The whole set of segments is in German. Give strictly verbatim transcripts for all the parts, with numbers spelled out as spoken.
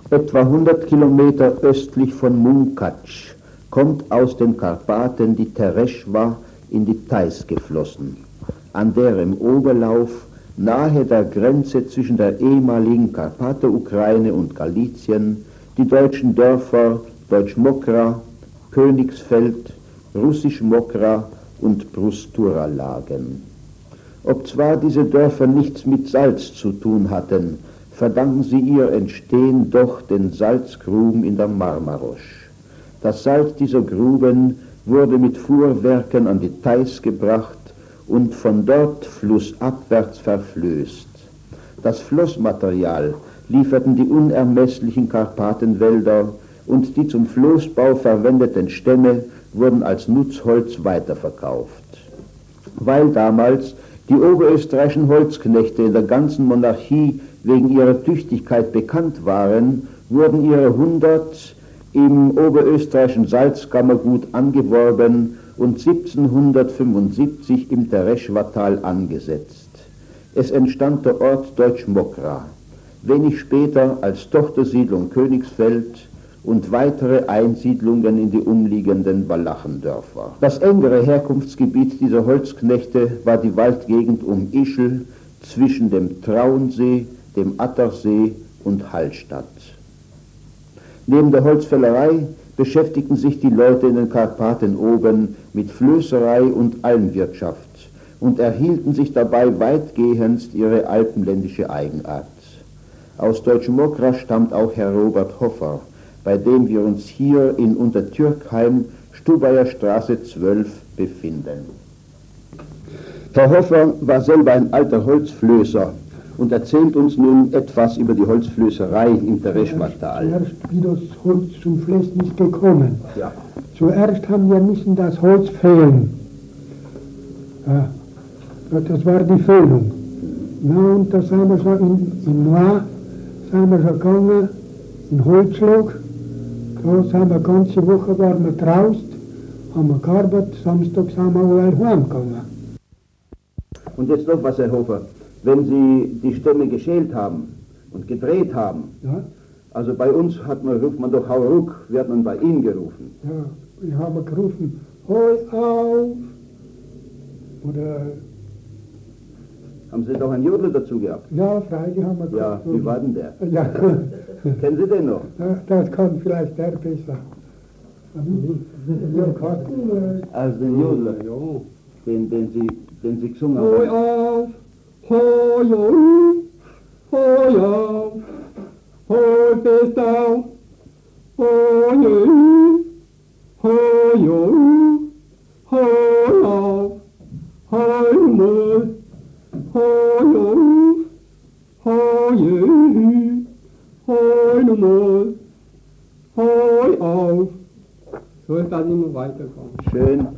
Etwa hundert Kilometer östlich von Munkac kommt aus den Karpaten die Tereschwa in die Theiß geflossen, an der im Oberlauf nahe der Grenze zwischen der ehemaligen Karpatenukraine und Galizien die deutschen Dörfer Deutsch Mokra, Königsfeld, Russisch Mokra und Brustura lagen. Obzwar diese Dörfer nichts mit Salz zu tun hatten, verdanken sie ihr Entstehen doch den Salzgruben in der Marmarosch. Das Salz dieser Gruben wurde mit Fuhrwerken an die Theiß gebracht und von dort flussabwärts verflößt. Das Flossmaterial lieferten die unermesslichen Karpatenwälder und die zum Floßbau verwendeten Stämme wurden als Nutzholz weiterverkauft. Weil damals die oberösterreichischen Holzknechte in der ganzen Monarchie wegen ihrer Tüchtigkeit bekannt waren, wurden ihre hundert im oberösterreichischen Salzkammergut angeworben und siebzehnhundertfünfundsiebzig im Tereschwatal angesetzt. Es entstand der Ort Deutsch Mokra, wenig später als Tochtersiedlung Königsfeld und weitere Einsiedlungen in die umliegenden Walachendörfer. Das engere Herkunftsgebiet dieser Holzknechte war die Waldgegend um Ischl zwischen dem Traunsee, dem Attersee und Hallstatt. Neben der Holzfällerei beschäftigten sich die Leute in den Karpaten oben mit Flößerei und Almwirtschaft und erhielten sich dabei weitgehend ihre alpenländische Eigenart. Aus Deutsch Mokra stammt auch Herr Robert Hoffer, bei dem wir uns hier in Untertürkheim, Stubaier Straße zwölf, befinden. Der Hoffer war selber ein alter Holzflößer und erzählt uns nun etwas über die Holzflößerei im Tereschwatal. Zuerst, wie das Holz zum Flessen ist gekommen. Ja. Zuerst haben wir müssen das Holz föhnen. Ja, das war die Föhnung. Na, und da sind wir schon in, in Noir, sind wir schon gegangen, in Holzlog. Da sind wir ganze Woche waren wir draußen, haben wir gearbeitet, Samstag sind wir alle heimgegangen. Und jetzt noch was, Herr Hofer. Wenn Sie die Stämme geschält haben und gedreht haben, Ja? also bei uns hat man, ruft man doch Hau ruck, wird man bei Ihnen gerufen. Ja, wir haben gerufen, hoi auf! Oder, Haben Sie doch einen Jodler dazu gehabt? ja, freilich haben wir Ja, wie war denn der? Ja, Kennen Sie den noch? ja, das kann vielleicht der besser. Ja, Karten, Also den Jodler, den, den, Sie, den Sie gesungen hoi haben. auf! Hoi auf! Hoi auf! Hoi fest auf! Hoi auf! Hoi auf! Hoi auf! Hoi mal! Hoi auf! Hoi auf! Hoi nochmal! Hoi auf! So ist das immer weitergegangen. Schön.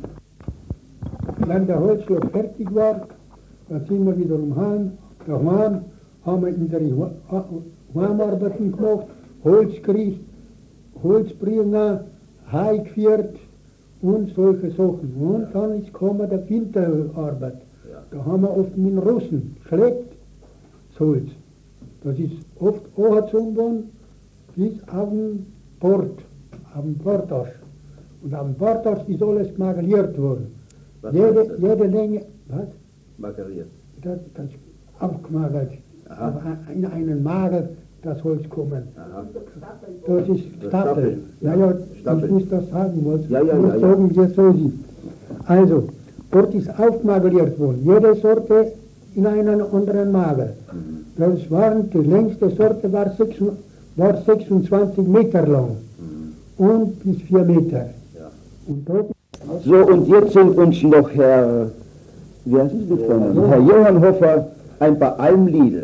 Wenn der Holzschlag fertig war, dann sind wir wieder um Heim, daheim, haben wir unsere Heimarbeiten gemacht, Holz gekriegt, Holz bringen, Heu geführt und solche Sachen. Und dann ist gekommen der Winterarbeit. Da haben wir oft mit den Russen geschleppt, das Holz. Das ist oft angezogen bis auf den Port, auf den Portasch. Und auf dem Portasch ist alles magaliert worden. Was Jede, heißt das? jede Länge, was? Margariert. Das, das abgemagert. Aha. Auf in einen Magel das Holz kommen. Aha. Das ist Das Stapel. Stapel. Ja, ja, Stapel. ich muss das sagen, was Ja, ja, ich muss ja, ja. sagen, wie es so ist. Also, dort ist aufmageliert worden. Jede Sorte in einen anderen Magel. Mhm. Das waren, die längste Sorte war, sechs, war sechsundzwanzig Meter lang Mhm. und bis vier Meter. Ja. Und dort So, und jetzt sind uns noch Herr, wie heißt es mit Vornamen? Herr Johann Hoffer ein paar Almlieder.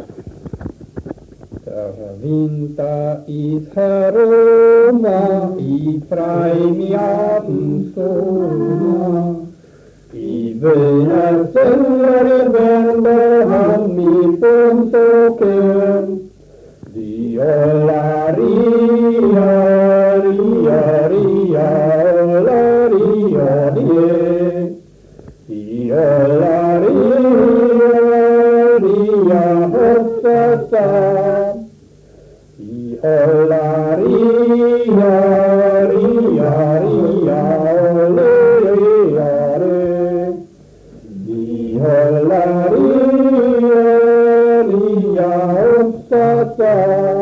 Der Winter ist herum, ich freu mich auf den Sommer. Ich will erzählen, wenn der Hand mich vom so gern. Die Ola Ria, Ria, Ria, Ola Ria, Ria. Die Ola Ria, Ria, Hossasa. Die holla, ria, ria, ria, ole, ria, re. Di holla, ria, ria, uppsatsa.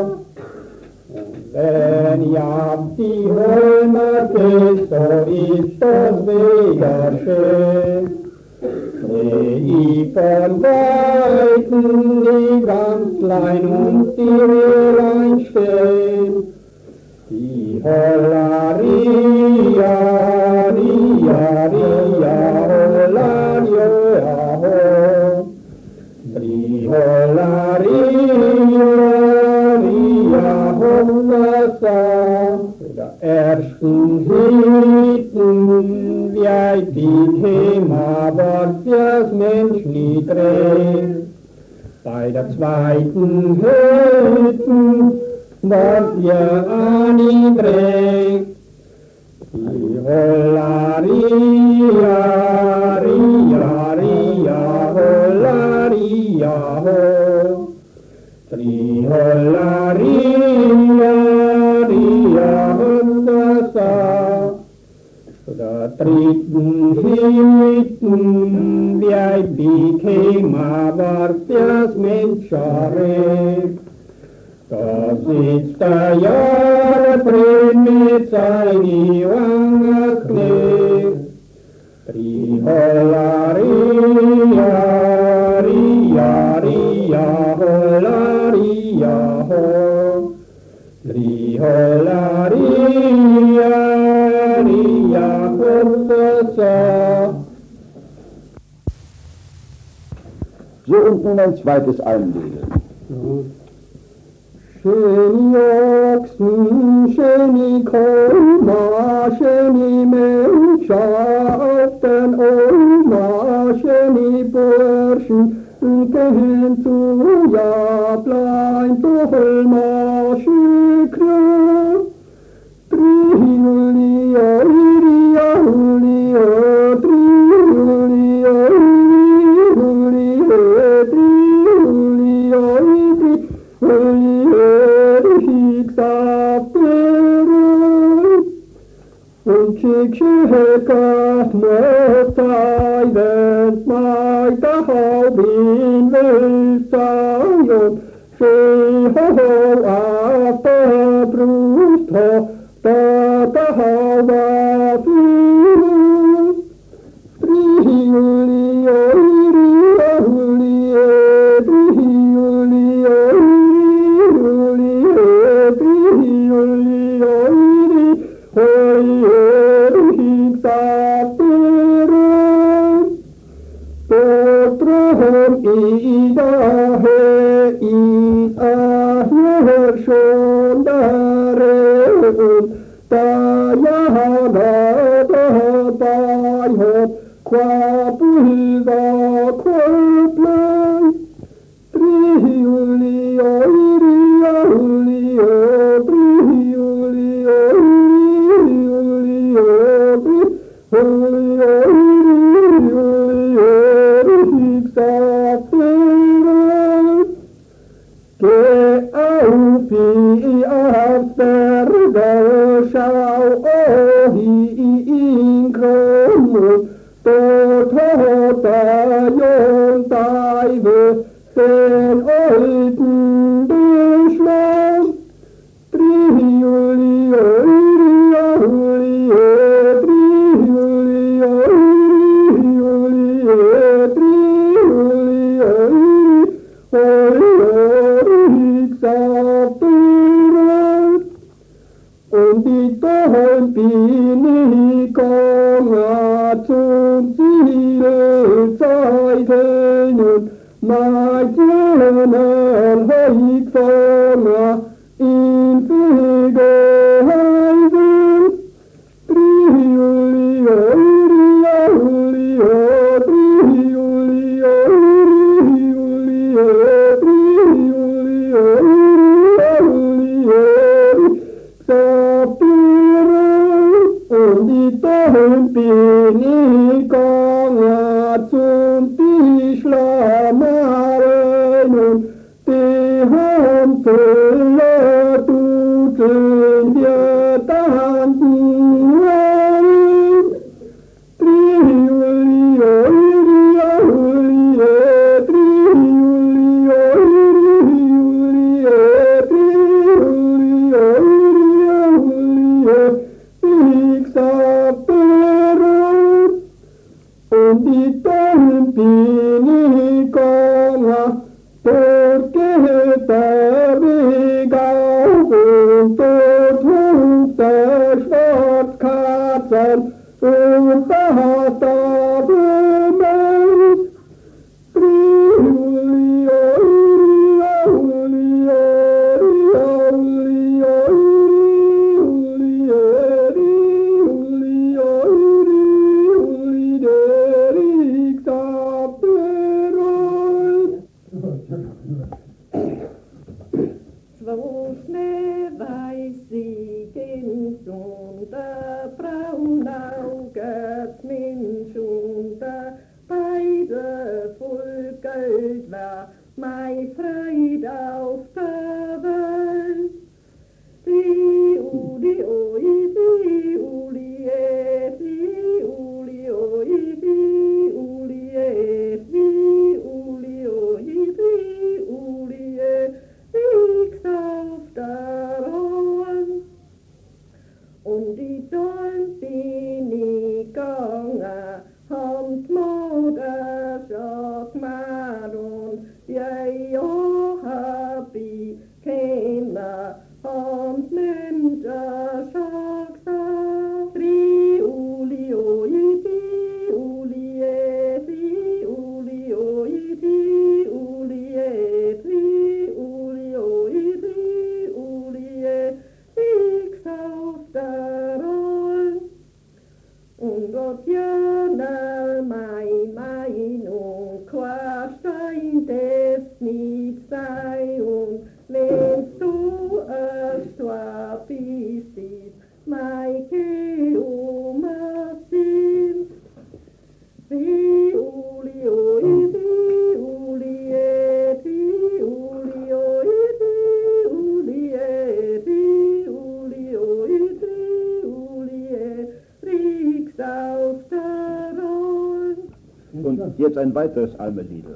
Wenn jag die Römer so ist das wieder schön. Seh ich von Weitem die Gänsein und die Rehlein stehen. Die holla, ria, ria, ria, holla, ria, ho. Die holla, ria, ria, holla, sa. Der ersten Hüten, wie ein Thema, war fürs Mensch nie dreh. Bei der zweiten Hüten, war wir ani dreh. Die holla, ria, ria, ria, holla, ria, ho. Die holla, ria, ria, holla, sa. Der dritten Hüten, wie ein Thema, war fürs Menschenrecht. Da sitzt der Jahre drin mit seinen Wangenknecht. Die holla, ria, ria, ria, holla, ria, ho. Die holla, ria, ria, holla, sa. So, und nun ein zweites Einlegen. Schöni Ochsen, schöni Koma, schöni Mannschaften, Oma, schöni Burschen, gehen zu Jablein, zu Holmaschikre. Triulia, iria, ulia, triulia, iria, triulia, iria, und schick schickat mit Zeiden, meid der Haubin will sein, schee ho ho auf der Brust ho, da der Hauba fiel. Triulia, iria, ulia, triulia, schon darin, da ja dabei hat, qua Bilder, qua Plan. Triulia, iria, ulia, triulia, iria, triulia, Geh auf, wie auf der Schau, oh, in Kronmund, dort hat der Jontaiwe den alten Beschlag. Triulia, iria, ulia, triulia, iria, triulia, und die Dorn bin ich gegangen zum Zielzeiten und mein Jungen hab ich gefangen in Fegehäusen. Triulia, iria, ulia, triulia, iria, triulia, und die Dorn bin ich gegangen zum Tischlermaren und die Hand voll schön wir tanzen wollen. Triuli, oili, oili, triuli, oili, triuli, oili, ich sag berührt, und die Tonnen bin ich gegangen, dort geht der Weg auf und dort ruft der Schwarzkatzen und da hat er Blumen. Triuli, oili, oili, oili, oili, oili, oili, oili, der ich sag berührt. Zwei schneeweißigen Sonder, braunauget Mensch unter, beide voll Geld war mein Freud auf der Welt. Die Uli, oi, die Uli, eh, die Uli, oi, die Uli, eh, die Uli, oi, die Uli, eh, liegst auf der Hand. Und die Dorn bin ich gegangen, hand Mutter schaut mal und ja, ja, hab ich keiner, hand nimmt er schaut auf. Tri Uli, oi, die Uli, eh, die Uli, oi, die Uli, eh, die Uli, oi, die Uli, eh, liegst auf der Roll. Und Gott jönel mein Meinung, Quarstein des nicht sei, und wenn's du es zwar bist, ist mein Keuma sind. Die Uli, oi, die Uli, eh, die Uli, oi, die Uli, eh, die Uli, oi, die Uli, eh, liegst auf der Roll. Und jetzt ein weiteres Almeliedl.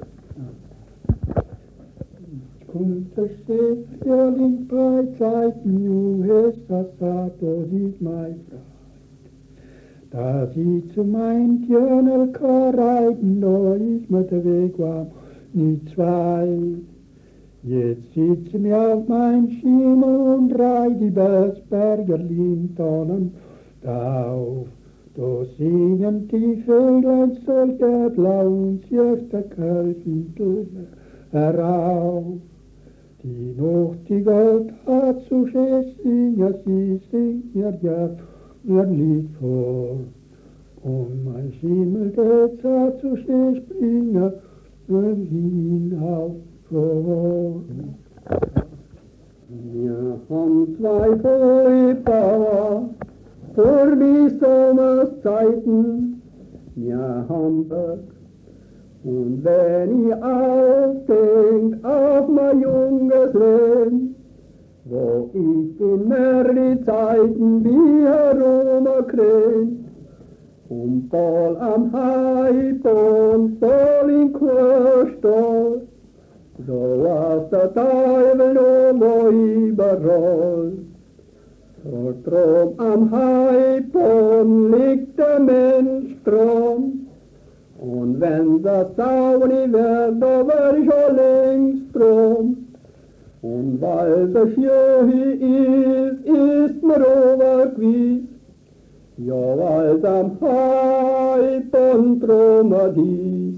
Kommt der Städterling bei Zeiten, junges Sassato sieht mein Freund. Da sie zu mein Tjörnelka reiten, da ich mit der Weg war, nie zwei. Jetzt sitzen wir auf mein Schimmel und reit die Bergsberger Lindtannen drauf. Da singen die Vöglein solche blauen Kirchterkirchentel herauf. Die Nachtigall tat zu singen, sie singt mir ja ihr Lied vor. Und mein Schimmel geht zu springen, und hinauf vor. Wir haben zwei Vollbauer vor die Sommerszeiten, wir haben Berg. Und wenn ich aufdenk auf mein junges Leben, wo ich in die Zeiten wie herumkräht, und voll am Hype und voll in Kurstall, so was der Teufel nur überall. So drum am Hype und liegt der Mensch drum, und wenn das Sauni wird, da wär ich schon längst drum. Und weil das hier ist, ist mir overgewiss, ja, weil's am Hype und drum dies.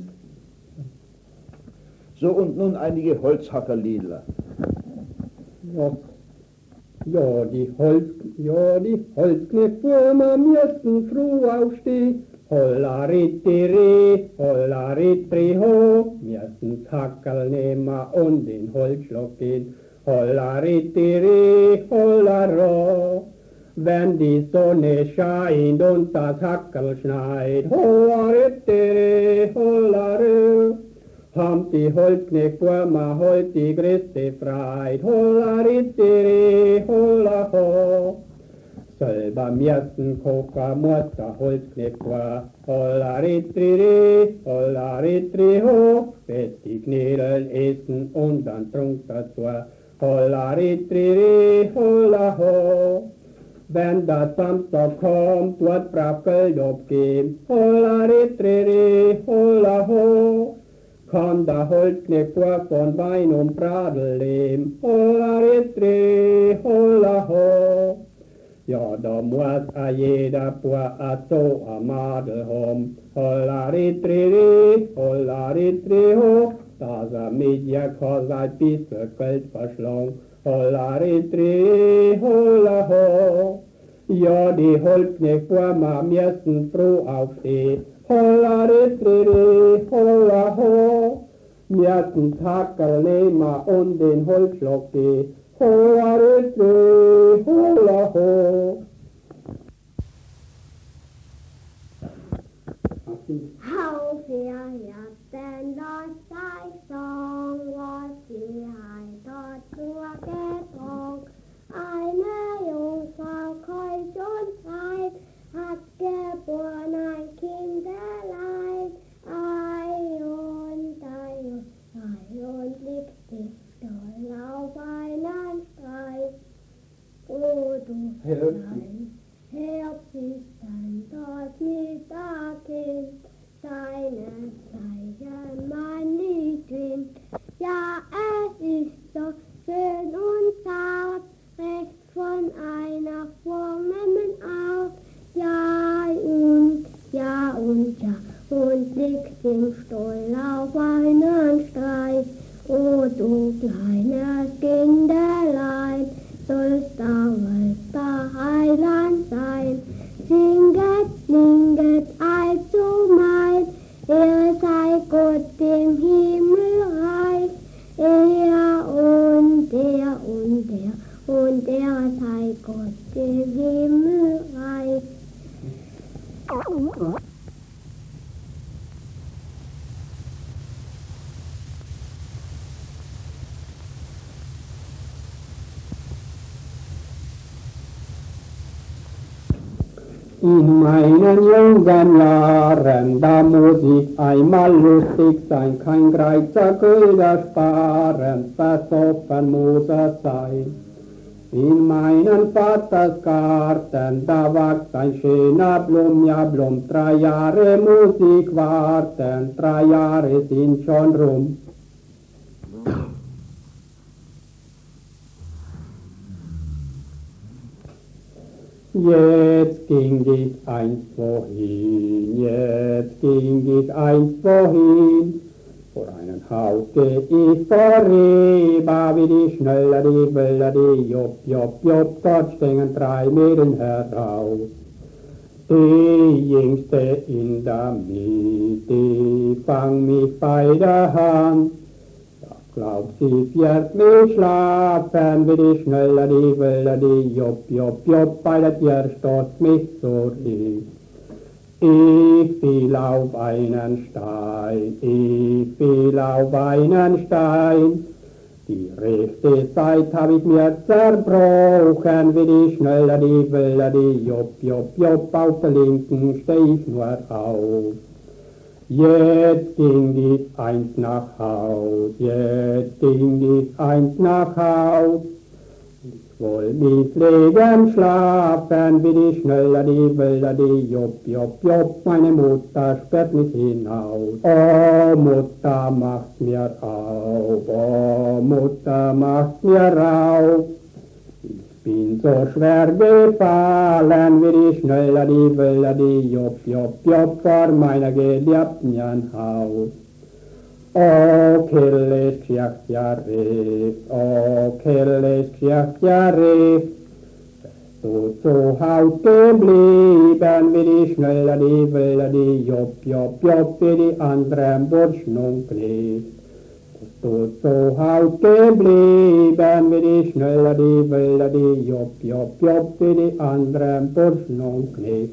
So, und nun einige Holzhackerliedler. Ja, ja, die Holz, ja, die Holzknechtwürmer müssen früh aufstehen. Hollarittiri, hollarittri ho, müssen's Hackerl nehmen und in Holzschlag gehen. Hollarittiri, hollaro, wenn die Sonne scheint und das Hackerl schneit. Hollarittiri, hollaro, Samt die Holzknecht vor ma holt die Christi freit, holla rittiri, holla ho. Selber mirsten Koka Mutter Holzknecht vor, holla rittiri, holla rittri ho. Wird die Knädel essen und dann trunk dazu, holla rittiri, holla ho. Wenn das Samstag kommt, wird brav Geld abgeben, holla rittiri, holla ho. Kann der Holzknecht vor von Wein und Bradel leben, holla rittri, holla ho. Ja, da muss a jeder Bauer a so a Madel haben, holla rittri, holla rittri ho. Dass er mit ihr kann sein bisschen Geld verschlang, holla rittri, holla ho. Ja, die Holzknecht vor ma müssen froh aufstehen, holla rittri, holla ho. Müssen Tackerl nehmen und den Holzschlag gehen, holla rittri, holla ho. How fear ya then the sky song was the high thought to a get on. I know you for koi short side, hat geboren ein Kind allein. I und I und I und liegt dich doll auf einen Streit. O du Klein, Herbst ist dann dort mit der Kind, seine Zeichen man nicht hin. Ja, es ist so schön und zart, recht von einer Vormemmen aus. Ja und ja und ja und liegt im Stall auf einen Streit. O du kleines Kinderlein, sollst thou bei Heiland sein. Singet, singet allzumal, er sei Gott dem Himmelreich. Er und er und er und er sei Gott dem Himmelreich. In meinen jungen Jahren, da muss ich einmal lustig sein, kein Greizer Gülder sparen, versoffen muss es sein. In meinem Vaters Garten, da wächst ein schöner Blum, ja Blum, drei Jahre muss ich warten, drei Jahre sind schon rum. Jetzt ging ich einst wohin, jetzt ging ich einst wohin. Vor einem Haus geh ich vorüber, wie die Schneller, die Wöller, die Job, Job, Job, dort stehen drei Mädchen heraus. Die jüngste in der Mitte, fang mich bei der Hand. Glaub, sie wird mich schlafen, wie die Schneller, die Wöller, die Job, Job, Job, bei der Tür stoßt mich zurück. Ich fiel auf einen Stein, ich fiel auf einen Stein. Die rechte Seite hab ich mir zerbrochen, wie die Schneller, die Wöller, die Job, Job, Job, auf der linken steh ich nur auf. Jetzt ging ich eins nach Haus, jetzt ging ich eins nach Haus. Ich woll mich legen schlafen, wie die Schneller, die Wöller, die Job, Job, Job. Meine Mutter sperrt mich hinaus. Oh, Mutter, mach's mir auf, oh, Mutter, mach's mir auf. Ich bin so schwer gefallen, wie die Schneller, die Wöller, die Job, Job, Job, vor meiner geliebten Haus. O Kirlis Kirchjarif, o Kirlis Kirchjarif, du zu Haus geblieben, wie die Schneller, die Wöller, die Job, Job, Job, wie die anderen Burschen und Knecht. Du zu Haus geblieben, wie die Schneller, die Wöller, die Job, Job, Job, wie die anderen Burschen und Knecht.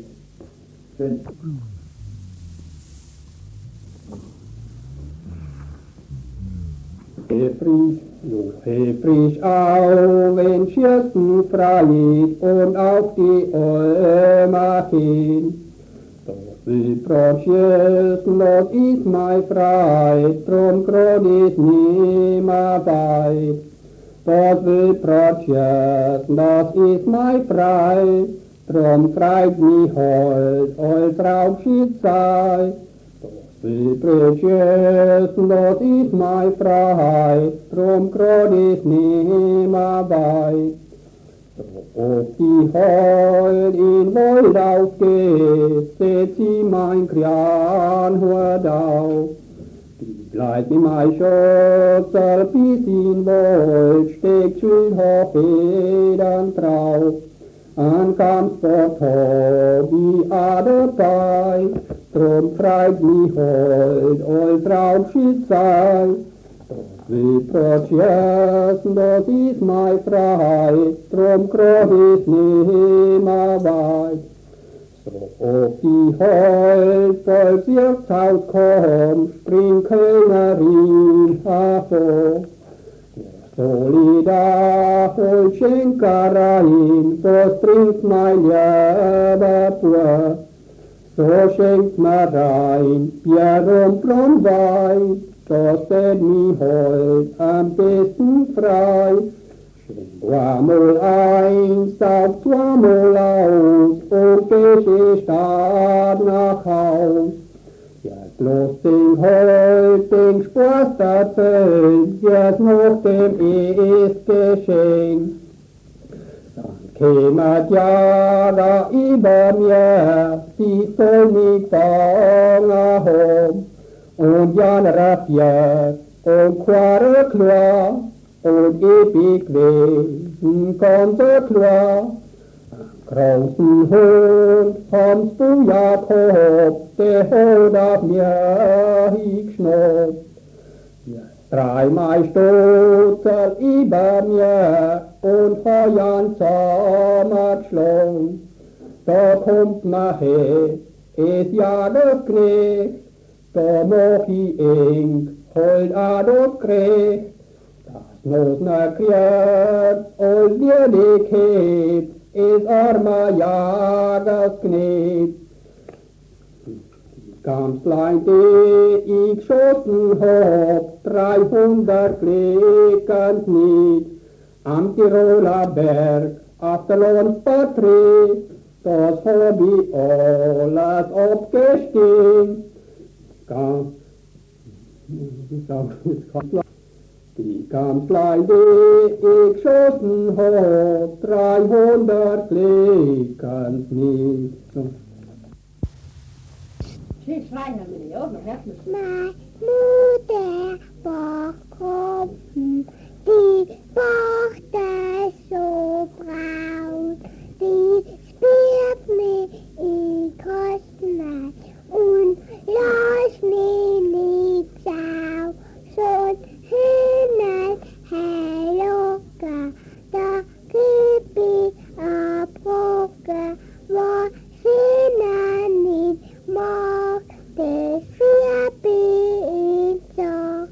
Frisch, so frisch auf, wenn Schürzen freit und auf die Olma hin. Doch will Brotschürzen, das ist mein Freit, drum grad ist nimmer weit. Das will Brotschürzen, das ist mein Freit, drum freit mich heut, heut Traubschied sei. Die Brötchen, das ist mein Freiheit, drum grad ist nimmer weit. Ob die heut in Wold geht, seht sie mein Kranhut auf. Die bleibt in mein Schutzel bis in Wold, steckt schön Hochfedern drauf. An Kampfsport hab die Ader bei, drum freit mich heut, heut Traubschied sei. Das will Brotschürzen, das ist mein Freiheit, drum grad ist nimmer weit. So ob die heut voll Wirtshaus kommt, springt Kellnerin hervor. Solida voll Schenkereien, so trinkt mein Leben pur. So schenkt mir rein, Bier und Brandwein, das steht mir heut am besten frei. Schenk zweimal eins, saug zweimal aus, und geh Stadt nach Haus. Jetzt los den heut, den Spaß erzählt, jetzt noch dem erst Geschenk. Dann kämet ja da über mir, die soll mich fangen haben. Und Jan Raffia, und Quare klar, und ewig wesen konnte klar. Großen Hund, kommst du Jakob, der Hund auf mir hingeschnappt. Jetzt dreimal Stutzel über mir und Feuern zusammengeschlagen. Da kommt mir her, es ja das Knecht, da mach ich eng, holt a das Knecht. Das muss ne kriegt, und dir die hebt, is armer Jagersknecht. Ganz klein, die ich geschossen hab, dreihundert Flecken nicht. Am Tiroler Berg, auf der Lohnspartree, das hab ich alles abgestehen. Ganz, die ganz klein, die ich geschossen hab, dreihundert Flecken nicht. Schön schreien wir die Augen, hört mich. Meine Mutter Bachkopfen, die Tochter so braun, die spielt mir in Kosten und lässt mich nicht sau. So Himmel, Helloka, da gib ich a Brocke, wo sie nicht mag, das vier Pizza.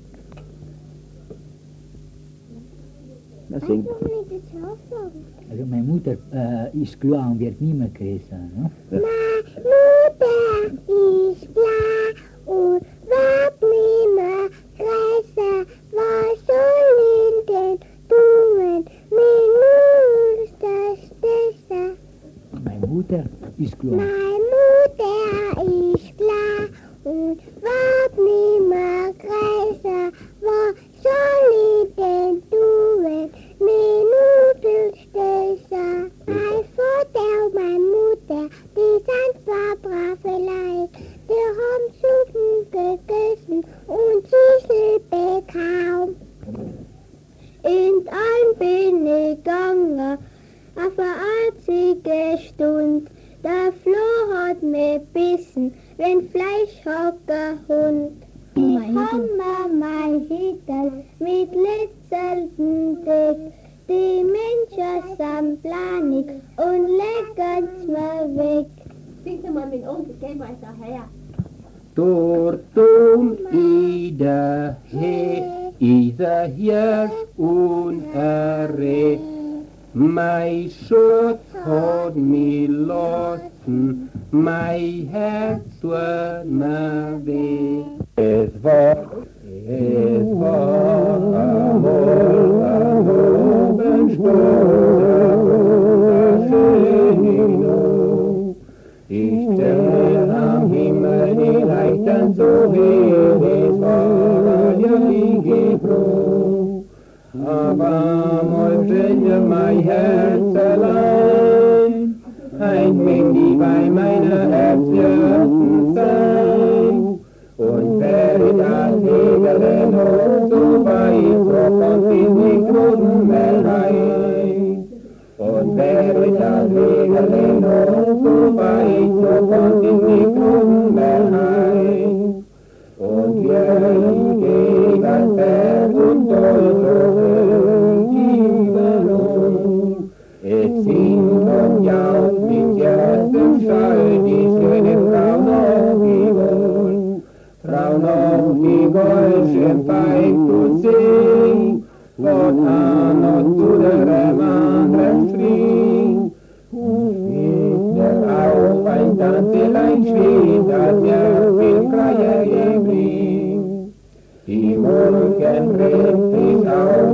Na, Weißt sing. du, warum ich das aufsagen? Also meine Mutter äh, ist klar und wird nie mehr größer. Ne? Meine Mutter ist klar und wird nie mehr größer. Was soll ich denn tun? Mein Mutter ist besser. Meine Mutter ist klar. Meine Mutter ist klar und wird nie mehr größer. Was soll ich denn tun? Mein Mutter ist besser. Mein Vater und meine Mutter, die sind zwar brave Leute, die haben Suppen gegessen und Süßel bekaum. In ein bin ich gegangen, auf eine einzige Stunde. Der Floh hat mich bissen, wenn Fleisch hat der Hund. Ich habe mein Hittel mit Litzelten dick. Die Menschen sind planig und leggen's mir weg. Sing doch mal mit uns, geh weiter her. Dort um Ida, he, Isa herrscht unerregt, mein Schutz hat mich lassen, mein Herz tut mir weh. Es war, es war einmal am Abendstunde, das schöne ich stelle am Himmel die Leitern so hell, es war allierliche froh. Aber mal stelle mein Herz allein, ein wenig bei meiner Herzchen sein. Und wäre das Hegele noch so weit, so kommt in die Knoten rein. Und wäre das Hegele noch so weit, so kommt in die Knoten rein. Und wir gehen als Berg und Dolch, die Ballon. Es singt und jault mit jetztem Schall, die schöne Frau noch wie Gold. Frau noch wie Gold, schön pfeift und singt, von an zu der anderen springt. Und mir auf ein Tanzelein schwingt, das mir viel Kreie bringt. Die Morgenrede ist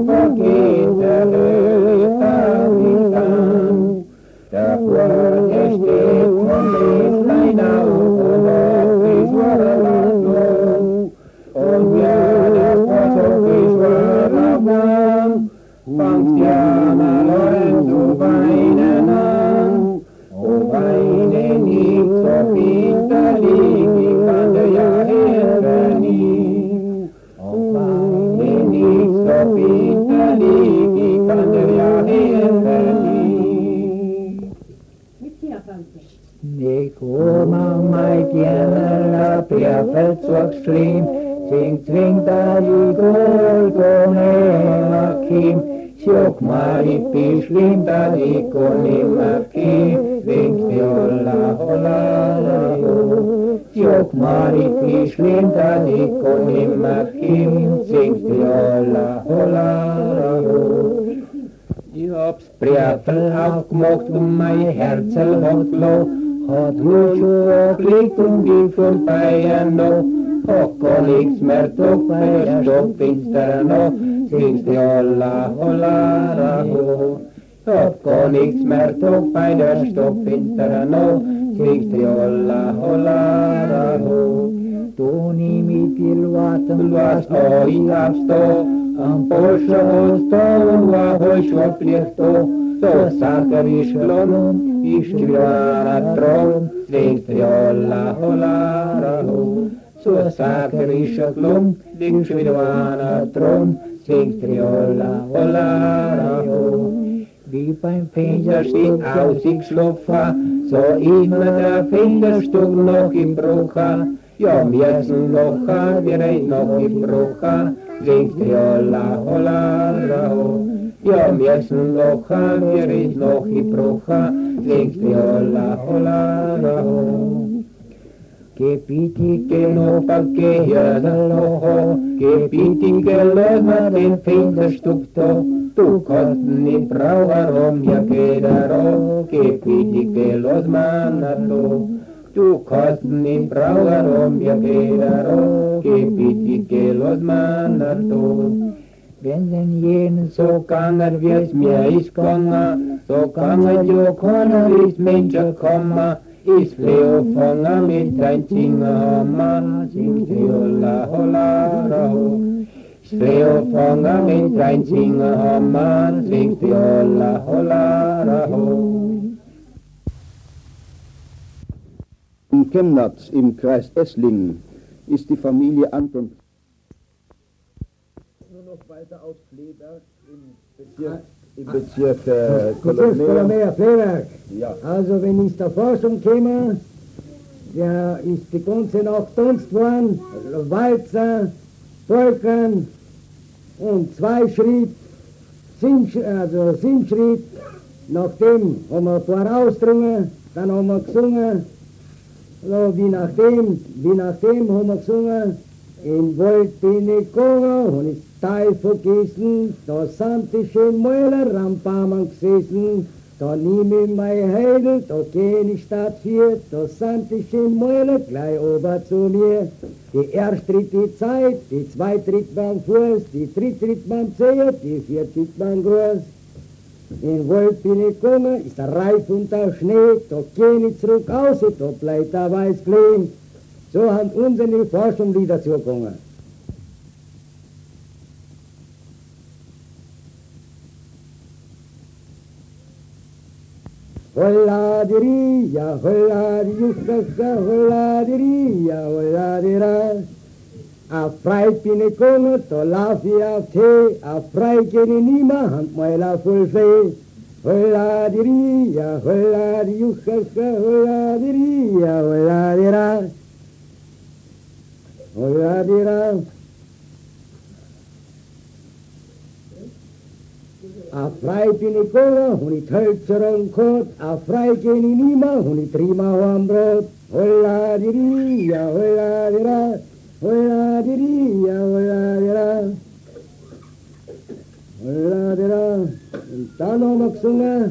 aufgeht, der Höhe darf nicht an. Der Pforte steht vom Bächlein auf und auf die Schwarlatung. Und ja, der Pforte die Schwarlatung, fangst ja mal an zu weinen an. Und weine nicht so bitterlich, ich kann dir ja helfen nicht. Und weine nicht so bitterlich, ich kann dir ja helfen nicht. Mit dir, Tante. Ich komme mein Gerne, der fällt so schlimm, sing zwingt da die Gold und immer Kim. Sjock maar ik ben schlimm, dat ik kon nimmer kim, winkt viola, hola, la, jo. Sjock maar ik ben schlimm, dat ik kon nimmer kim, zingt viola, hola, la, jo. Ich hab's Brevl aufgemacht und mein Herzl hat gelacht, hat nur schon aufgelegt und bin von Bayern noch. Hab gar nichts mehr doch bei der Stockfinster noch, singst die Holla, Holla, Raho. Hab gar nichts mehr doch bei der Stockfinster noch, singst die Holla, Holla, Raho. Du nimm ich viel Watten, Was euch hab's da, am Porsche hast da und war euch schon Pflicht da. So Sacher ist gelungen, ich still an der Thron, singst die Holla, Holla, Raho. So Sacher ist gelungen, liegst wieder an der Thron, singst die Holla, Holla, Raho. wie beim Finger steht Fingerstück ausgeschlafen, so immer der Fingerstück noch im Bruch. Ja, wir sind noch, wir sind noch im Bruch, singt die Holla, Holla, Raho. Ja, wir sind noch, wir sind noch im Bruch, singt die Holla, Holla, Raho. Gebietige Nopake, Jöderloho, gebietige Löhmer, den Fingerstück da. Du kannst nicht brauchen, um ja geht er auch, gebietige Löhmer da. Du kannst nicht brauchen, um ja geht er auch, gebietige Löhmer da. wenn denn jenen So gegangen wie es mir ist gegangen, so gegangen ja keiner ist Menschen kommen. Ist Leo fangen mit ein Zingerhammer, singt die Holla, Holla, Raho. Ist Leo fangen mit ein Zingerhammer, singt die Holla, Holla, Raho. In Chemnitz im Kreis Esslingen ist die Familie Anton nur noch weiter aus Kleberg im Bezirk, im Bezirk äh, Kolomea. Kolomea, Fleberg. Ja. Also wenn ich der Forschung käme, der ist die ganze Nacht tanzt worden, Walzer, Polkern und zwei Schritt, Sing, also Singschritt. Nachdem haben wir ein paar ausdrungen, dann haben wir gesungen, so wie nachdem, wie nachdem haben wir gesungen, In Wald bin ich gegangen und ist Teil vergessen, da sind die schönen Mäuler am Barmann gesessen. Da nehm ich mein Heidel, da geh ich Stadt vier, da sind die schönen Mäuler gleich ober zu mir. Die erste tritt die Zeit, die zweite tritt beim Fuß, die dritte tritt beim Zeher, die vierte tritt beim Gruß. In Wald bin ich gegangen, ist der Reif und der Schnee, da geh ich zurück aus, da bleibt der Weiß kleben. So haben unsere Forschungslieder zugegangen. Holladiria, holladiuskaka, holladiria, holladira. Auf Freit bin ich gegangen, da lauf ich auf Tee, auf Freit geh ich nimmer, Handmeiler voll Fee. Holladiria, holladiuskaka, holladiria, holladira. Holladira. Auf Frei bin ich gegangen, und ich Hölzer und Kot, auf Frei geh ich nimmer, und ich trimme am Brot. Holladiria, holladira, holladiria, holladira, holladira. Und dann noch mal gesungen.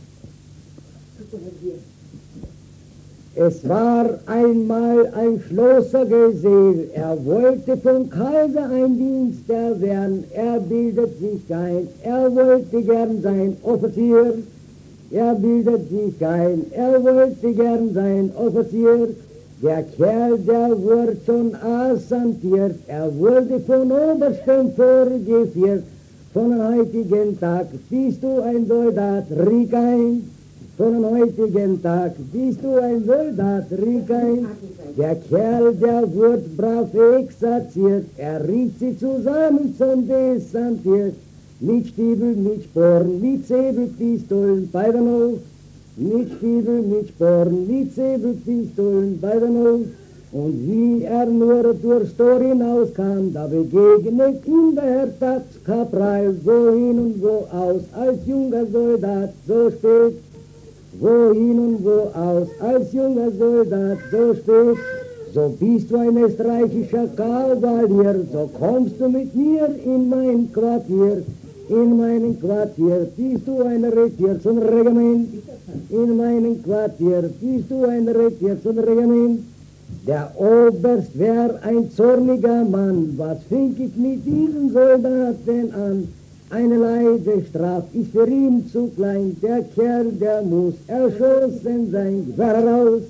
Es war einmal ein Schlosser Gesell, er wollte vom Kaiser ein Dienstherr werden, er bildet sich ein, er wollte gern sein Offizier. Er bildet sich ein, er wollte gern sein Offizier. Der Kerl, der wurde schon assantiert, er wurde von Obersten vorgeführt. Von dem heutigen Tag bist du ein Soldat, rieg ein. Von dem heutigen Tag bist du ein Soldat, rieg ein. Der Kerl, der wurde brav exerziert, er riet sie zusammen zum Desantiert. Mit Stiebel, mit Sporen, mit Säbelpistolen bei der Not. Mit Stiebel, mit Sporen, mit Säbelpistolen bei der Not. Und wie er nur durchs Tor hinauskam, da begegnet ihm der Herr Tatskapral, wohin und wo aus, als junger Soldat so spät. Wohin und wo aus, als junger Soldat so spät. So bist du ein österreichischer Kavalier, so kommst du mit mir in mein Quartier. In meinem Quartier bist du ein Retier zum Regiment. In meinem Quartier bist du ein Retier zum Regiment. Der Oberst wär ein zorniger Mann, was fing ich mit diesem Soldaten an? Eine Leidestraf ist für ihn zu klein, der Kerl, der muss erschossen sein, war raus.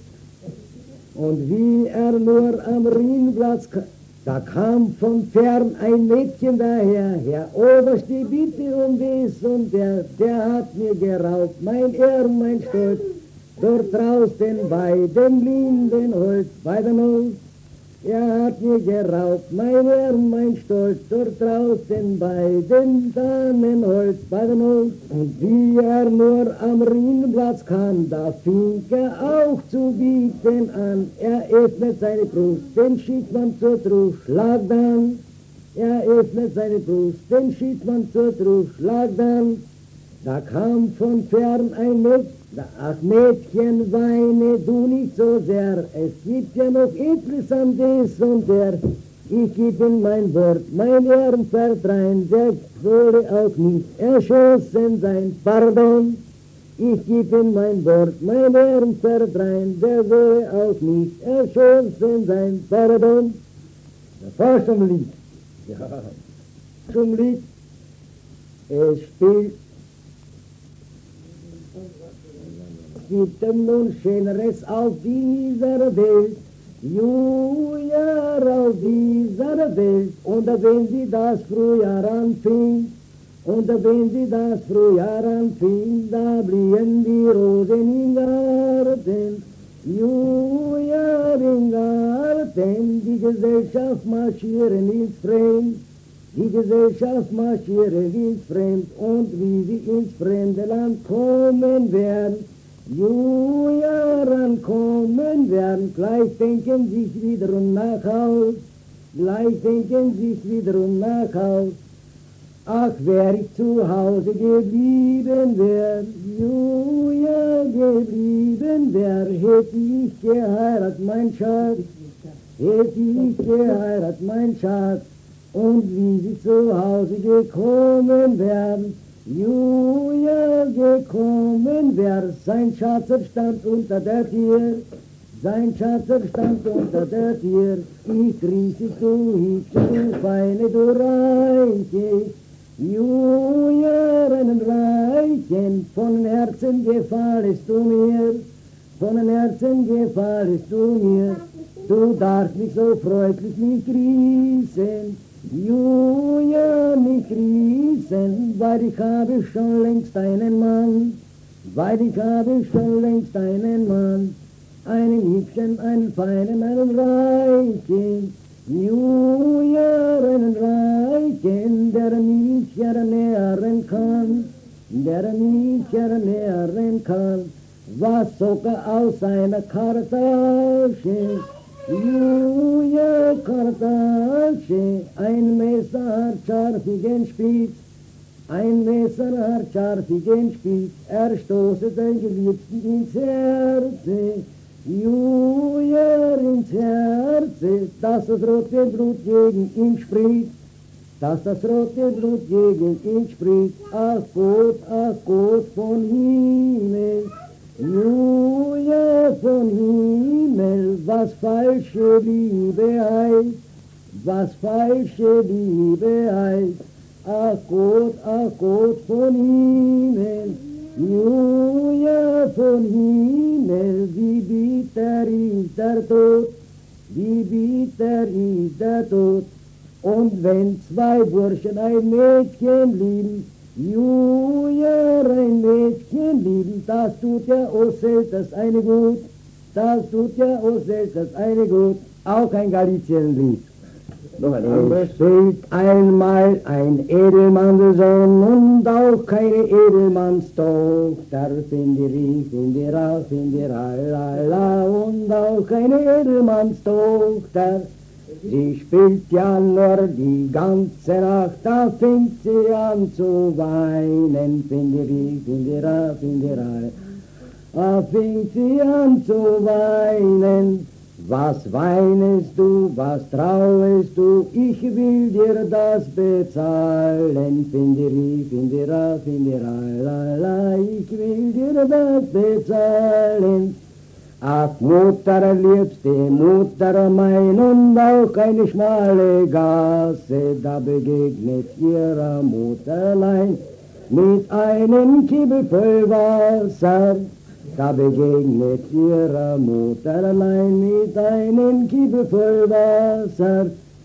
Und wie er nur am Rheinplatz kam, da kam von fern ein Mädchen daher, Herr Oberst, die Bitte um dies und der, der hat mir geraubt, mein Ehr, mein Stolz, dort draußen bei dem Lindenholz, bei der Not. Er hat mir geraubt, mein Ehr, mein Stolz, dort draußen bei dem Damenholz, bei der Not. Und wie er nur am Rheinplatz kam, da fing er auch zu bieten an. Er öffnet seine Brust, den schiebt man zur Truhe, schlag dann. Er öffnet seine Brust, den schiebt man zur Truhe, schlag dann. Da kam von fern ein Mädchen, ach Mädchen, weine du nicht so sehr, es gibt ja noch Interessantes und der, ich geb ihm mein Wort, mein Ehren verdrein, der würde auch nicht erschossen sein, pardon. Ich geb ihm mein Wort, mein Ehren verdrein, der würde auch nicht erschossen sein, pardon. Das war schon ein Lied. Ja, zum Lied, es spielt gibt dem nun Schöneres auf dieser Welt, Juliar auf dieser Welt. Und wenn sie das Frühjahr anfing, und wenn sie das Frühjahr anfing, da blühen die Rosen im Garten, Juliar im Garten. Die Gesellschaft marschieren ins Fremd, die Gesellschaft marschieren ins Fremd, und wie sie ins fremde Land kommen werden, Juliar ankommen werden, gleich denken sich wiederum nach Haus, gleich denken sich wiederum nach Haus. Ach, wär ich zu Hause geblieben wär, Juliar geblieben wär, hätte ich geheiratet, mein Schatz, hätt ich geheiratet, mein Schatz, und wie sie zu Hause gekommen wären, Julia gekommen wär, sein Schatzer stand unter der Tür, sein Schatzer stand unter der Tür, ich grüße du hübsche, du feine, du reiche, Julia, einen Reichen, von Herzen gefallest du mir, von Herzen gefallest du mir, du darfst mich so freundlich nicht grüßen, Julia, mich grüßen, weil ich habe schon längst einen Mann, weil ich habe schon längst einen Mann, einen hübschen, einen feinen, einen reichen, Julia, einen reichen, der mich ernähren kann, der mich ernähren kann, was sogar aus einer Kartasche, Julia, Kartasche, ein Messer hat scharfigen Spitz, ein Messer hat scharfigen Spitz, er stoßet den Geliebten ins Herze, Julia, ins Herze, dass das rote Blut gegen ihn spricht, dass das rote Blut gegen ihn spricht, ach Gott, ach Gott von Himmel, Julia von Himmel, was falsche Liebe heißt, was falsche Liebe heißt, ach Gott, ach Gott von Himmel, Julia von Himmel, wie bitter ist der Tod, wie bitter ist der Tod, und wenn zwei Burschen ein Mädchen lieben, Julia, ein Mädchen lieben, das tut ja auch selbst das eine gut, das tut ja auch selbst das eine gut, auch ein Galizienlied. Noch ein Es anderes. steht einmal ein Edelmannssohn und auch keine Edelmannstochter, Findiri, Findira, Findira, la, la, und auch keine Edelmannstochter. Sie spielt ja nur die ganze Nacht, da fängt sie an zu weinen, Findiri, Findira, Findira, da fängt sie an zu weinen. Was weinest du, was trauest du, ich will dir das bezahlen, Findiri, Findira, Findira, la, la, ich will dir das bezahlen. Ach Mutter, liebste Mutter mein, und auch eine schmale Gasse, da begegnet ihrer Mutterlein mit einem Kibbel voll Wasser. Da begegnet ihrer Mutterlein mit einem Kibbel voll Wasser.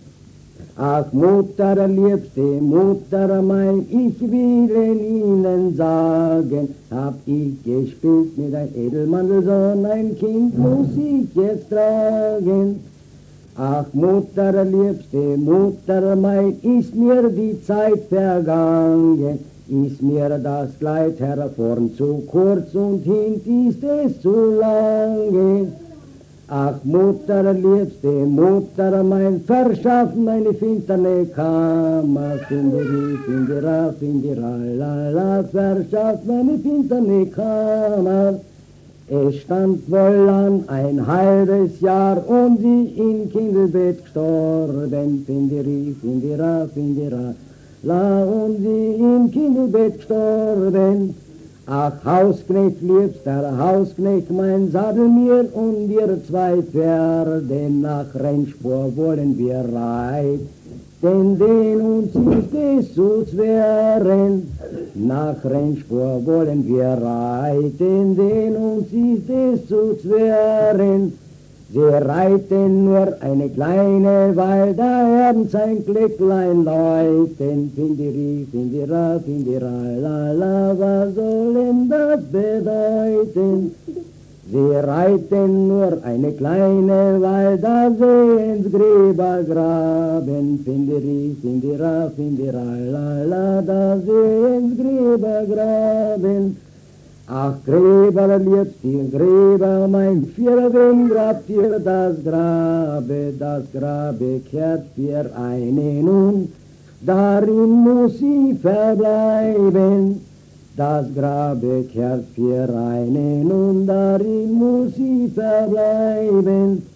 Ach Mutter, liebste Mutter mein, ich will Ihnen sagen, hab ich gespielt mit ein Edelmannssohn, ein Kind muss ich jetzt tragen. Ach Mutter, liebste Mutter mein, ist mir die Zeit vergangen, ist mir das Kleid hervorn zu kurz und hint ist es zu lange. Ach Mutter, liebste Mutter mein, verschaff meine finterne Kammer, Findiri, Findira, Findira, la, la, verschaff meine finterne Kammer. Es stand wohl an ein halbes Jahr und sie im Kindelbett gestorben, Findiri, Findira, Findira, la, und sie im Kindelbett gestorben. Ach Hausknecht, liebster Hausknecht, mein, sattel mir und ihr zwei Pferde, nach Rennspur wollen wir reiten, denn den uns ist es zu schweren. Nach Rennspur wollen wir reiten, denn uns ist es zu schweren. Sie reiten nur eine kleine Weile, da werden sein Glöcklein läuten. Findiri, Findira, Findira, la, la, was soll denn das bedeuten? Sie reiten nur eine kleine Weile, da sehen's Gräber graben. Findiri, Findira, Findira, la, la, da sehen's Gräber graben. Ach Gräber, liebste Gräber, mein, für wen grabt ihr das Grabe? Das Grabe kehrt für einen und darin muss sie verbleiben. Das Grabe kehrt für einen und darin muss sie verbleiben.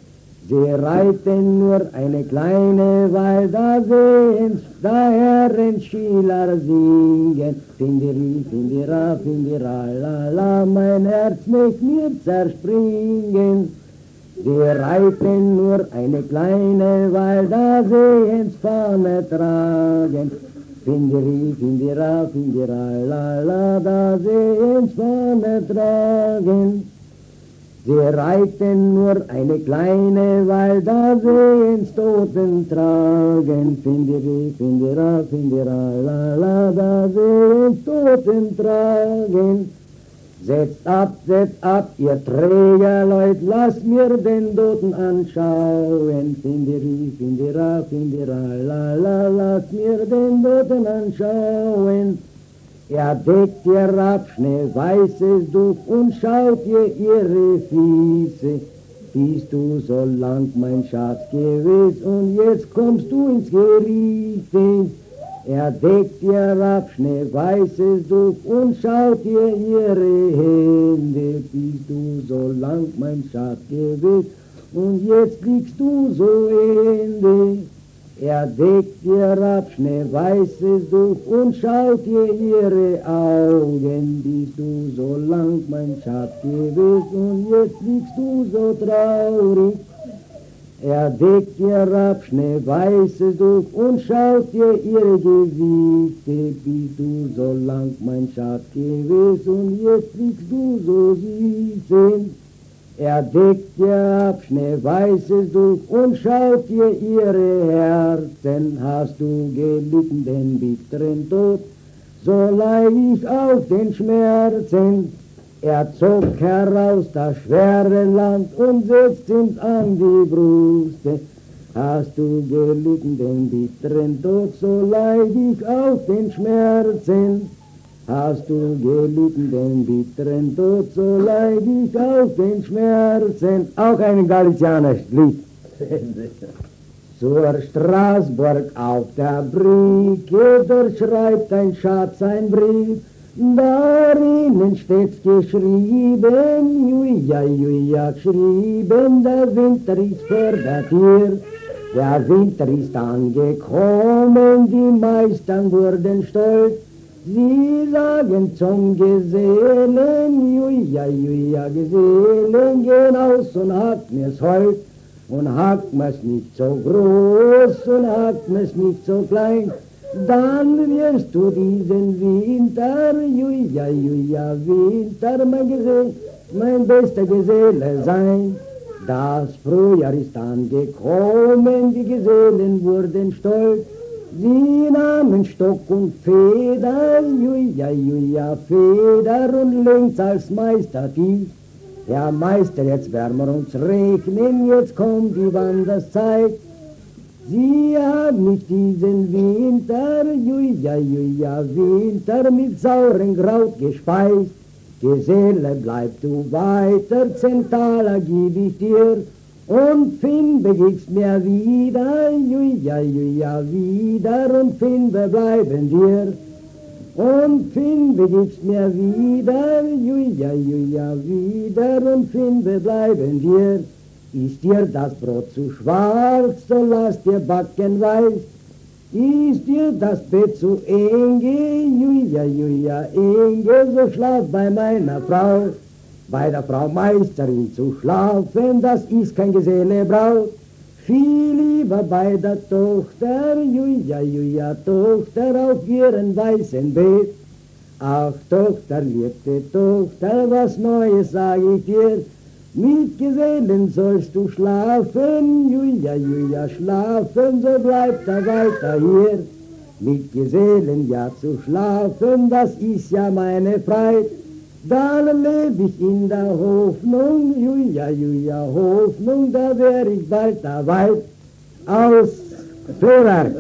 Sie reiten nur eine kleine Weile, da sehen's, da Herren Schiller singen. Findiri, findira, findira, la, la, mein Herz möcht mir zerspringen. Sie reiten nur eine kleine Weile, da sehen's Fahne tragen. Findiri, findira, findira, la, la, da sehen's Fahne tragen. Sie reiten nur eine kleine Weile, da sehen's Toten tragen. Findiri, findira, findira, la, la, da sehen's Toten tragen. Setzt ab, setzt ab, ihr Trägerleut, lasst mir den Toten anschauen. Findiri, findira, findira, la, la, lasst mir den Toten anschauen. Er deckt ihr ab, schneeweißes Tuch und schaut ihr ihre Füße. Bist du so lang, mein Schatz, gewiss, und jetzt kommst du ins Gerichte. Er deckt ihr ab, schneeweißes Tuch und schaut ihr ihre Hände. Bist du so lang, mein Schatz, gewiss, und jetzt liegst du so Ende. Er deckt ihr ab, schneeweißes Tuch und schaut ihr ihre Augen. Bist du so lang, mein Schatz, gewiss, und jetzt liegst du so traurig. Er deckt ihr ab, schneeweißes Tuch und schaut ihr ihre Gesichter. Bist du so lang, mein Schatz, gewiss, und jetzt liegst du so süß. Er deckt ihr ab, schneeweißes Tuch und schaut ihr ihre Herzen. Hast du gelitten den bitteren Tod, so leid ich auf den Schmerzen. Er zog heraus das schwere Land und setzt ihm an die Brust. Hast du gelitten den bitteren Tod, so leid ich auf den Schmerzen. Hast du gelitten den bitteren Tod, so leid ich auf den Schmerzen. Auch ein galizianisches Lied. Zur Straßburg auf der Brücke, dort schreibt ein Schatz ein Brief. Darin steht's geschrieben, juia, juia, geschrieben, der Winter ist vor der Tür. Der Winter ist angekommen, die meisten wurden stolz. Sie sagen zum Gesellen, juia, juia, Gesellen, gehen aus und hackt mir's Holz. Und hackt mir's nicht so groß und hackt mir's nicht so klein. Dann wirst du diesen Winter, juia, juia, Winter, mein Gesell, mein bester Geselle sein. Das Frühjahr ist angekommen, die Gesellen wurden stolz. Sie nahmen Stock und Feder, juia, juia, Feder und links als Meister tief. Ja, Meister, jetzt werden wir uns regnen, jetzt kommt die Wanderszeit. Sie haben nicht diesen Winter, juia, juia, Winter mit sauren Kraut gespeist. Geselle, bleib du weiter, zehn Taler gib ich dir. Und Finn begibst mir wieder, juia, juia, wieder, und Finn, wir bleiben dir. Und Finn begibst mir wieder, juia, juia, wieder, und Finn, wir bleiben dir. Ist dir das Brot zu schwarz, so lass dir backen weiß. Ist dir das Bett zu enge, juia, juia, enge, so schlaf bei meiner Frau. Bei der Frau Meisterin zu schlafen, das ist kein Geselle Braut. Viel lieber bei der Tochter, juia, juia, Tochter auf ihren weißen Bett. Ach, Tochter, liebste Tochter, was Neues sag ich dir. Mit Gesellen sollst du schlafen, juia, juia, schlafen, so bleibt er weiter hier. Mit Gesellen ja zu schlafen, das ist ja meine Freit. Dann leb ich in der Hoffnung, juia, juia, Hoffnung, da wär ich bald da weit. Aus Florwerk.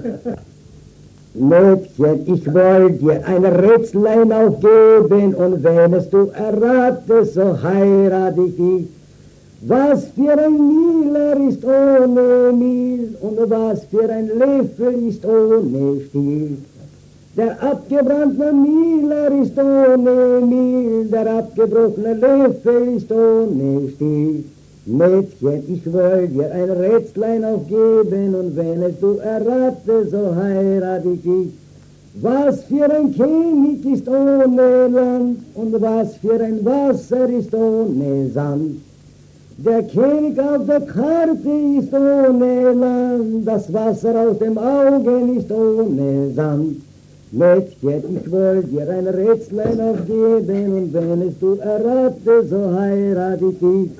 Mädchen, ich wollte dir ein Rätselein aufgeben, und wenn es du erratest, so heirat ich dich. Was für ein Miller ist ohne Mehl, und was für ein Löffel ist ohne Stiel. Der abgebrannte Miller ist ohne Mehl, der abgebrochene Löffel ist ohne Stiel. Mädchen, ich will dir ein Rätslein aufgeben und wenn es du errate, so heirat ich dich. Was für ein König ist ohne Land und was für ein Wasser ist ohne Sand. Der König auf der Karte ist ohne Land, das Wasser aus dem Augen ist ohne Sand. Mädchen, ich will dir ein Rätslein aufgeben und wenn es du errate, so heirat ich dich.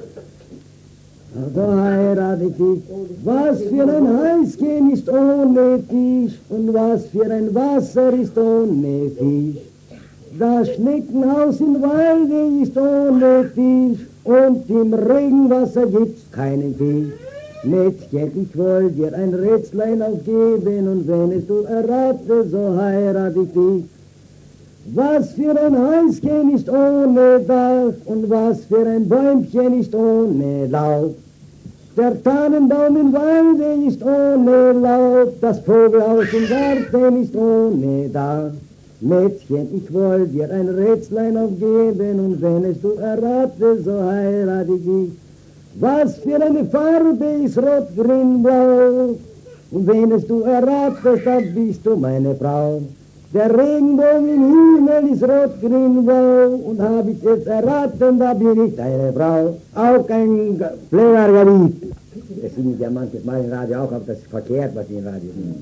So heirat ich dich. Was für ein Heißchen ist ohne Tisch und was für ein Wasser ist ohne Fisch. Das Schneckenhaus im Walde ist ohne Tisch und im Regenwasser gibt's keinen Fisch. Mädchen, ich will dir ein Rätslein aufgeben und wenn es du errate, so heirat ich dich. Was für ein Häuschen ist ohne Dach und was für ein Bäumchen ist ohne Laub. Der Tannenbaum im Walde ist ohne Laub, das Vogelhaus im Garten ist ohne Dach. Mädchen, ich will dir ein Rätslein aufgeben und wenn es du errate, so heirat ich dich. Was für eine Farbe ist rot, grün, blau und wenn es du erratest, dann bist du meine Frau. Der Regenbogen im Himmel ist rot, grün, blau und hab ich es erraten, da bin ich deine Frau. Auch ein Plägerlied. Das singt ja manches Mal im Radio auch, aber das ist verkehrt, was die im Radio singen.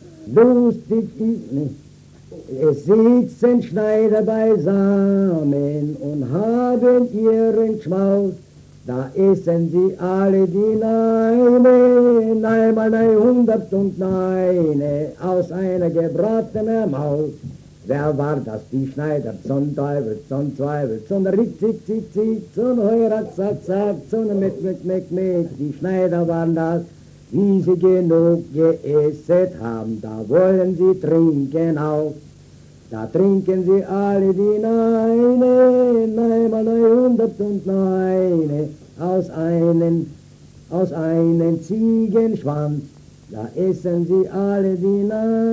Lustig ist nicht. Es sitzen Schneider beisammen und haben ihren Schmaus. Da essen sie alle die Neine, einmal neunhundert und neine, aus einer gebratenen Maus. Wer war das, die Schneider, zum Teufel, zum Zweifel, zum Rick, zick, zick, zick, zum Heurat, zack, zack, zum Meck, Meck, Meck, Meck, die Schneider waren das, wie sie genug geesset haben, da wollen sie trinken auch. Da trinken sie alle die Neine, einmal neunhundert und neune, aus einem, aus einem Ziegenschwanz. Da essen sie alle die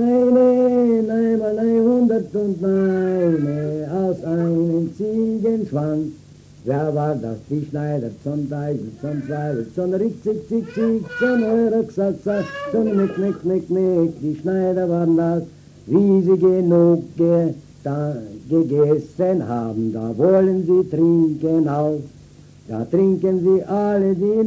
Neine, einmal neunhundert und neune, aus einem Ziegenschwanz. Wer war das, die Schneider, zum Teufel, zum Zweifel, zum Rick, zick, zick, zick, zum Heurer, zack, zack, zum Mick, Mick, Mick, Mick, die Schneider waren das. Wie sie genug ge da, gegessen haben, da wollen sie trinken auch. Da trinken sie alle die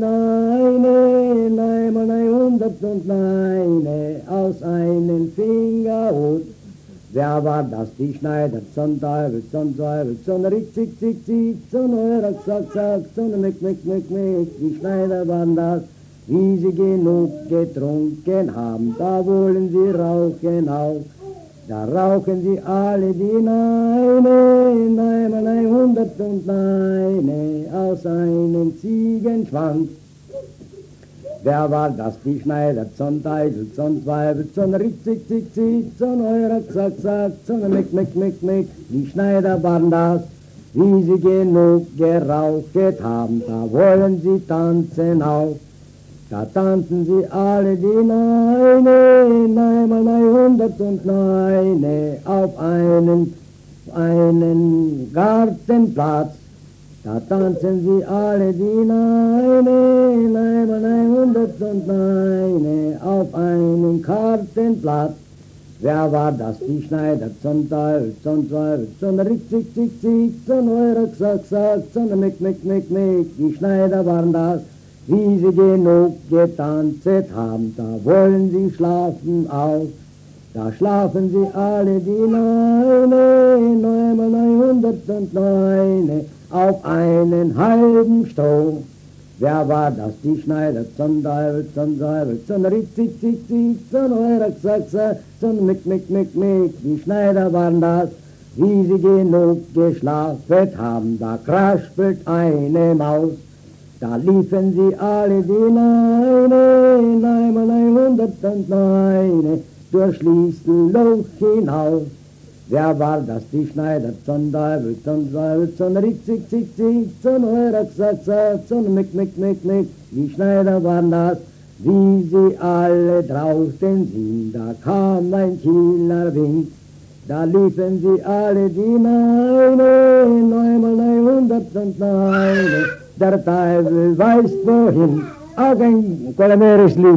Neine, einmal neunhundert und neune, aus einem Fingerhut. Wer war das, die Schneider, zum Teufel, zum Teufel, zum Rick, zick, zick, zick, zum Heurer, zack, zack, zum Mick, Mick, Mick, Mick, die Schneider waren das. Wie sie genug getrunken haben, da wollen sie rauchen auch. Da rauchen sie alle die Neine, einmal neunhundert und neune, aus einem Ziegenschwanz. Wer war das, die Schneider, zum Teufel, zum Zweifel, zum Rick, zick, zick, zick, zum Heurer, zack, zack, zum Mick, Mick, Mick, Mick, die Schneider waren das. Wie sie genug geraucht haben, da wollen sie tanzen auch. Da tanzen sie alle die Neune, einmal neunhundert und neune, auf einen, einen Gartenplatz. Da tanzen sie alle die Neune, einmal neunhundert und neune, auf einen Gartenplatz. Wer war das, die Schneider, zum Teufel, zum Zweifel, zum Rick, zick, zick, zick, zum Heurer, zack, zack, zum Mick, Mick, Mick, Mick, die Schneider waren das. Wie sie genug getanzt haben, da wollen sie schlafen auch. Da schlafen sie alle die Neune, neunmal neunhundert und neune, auf einen halben Stroh. Wer war das, die Schneider, zum Teufel, zum Teufel, zum Rick, zick, zick, zick, zum Heurer, zack, zack, zum Mick, Mick, Mick, Mick, die Schneider waren das. Wie sie genug geschlafen haben, da kraspelt eine Maus. Da liefen sie alle die Neune, einmal neunhundert und neune, durch Schließenloch hinaus. Wer war das, die Schneider, zum Teufel, zum Teufel, zum Rick, zick, zick, zick, zum Heurer, zack, zack, zum Mick, Mick, Mick, Mick, die Schneider waren das. Wie sie alle draußen sind, da kam ein Kieler Wind. Da liefen sie alle die Neune, einmal neunhundert und neune, der Teufel weiß wohin. Auch ein kolumnäres Lied.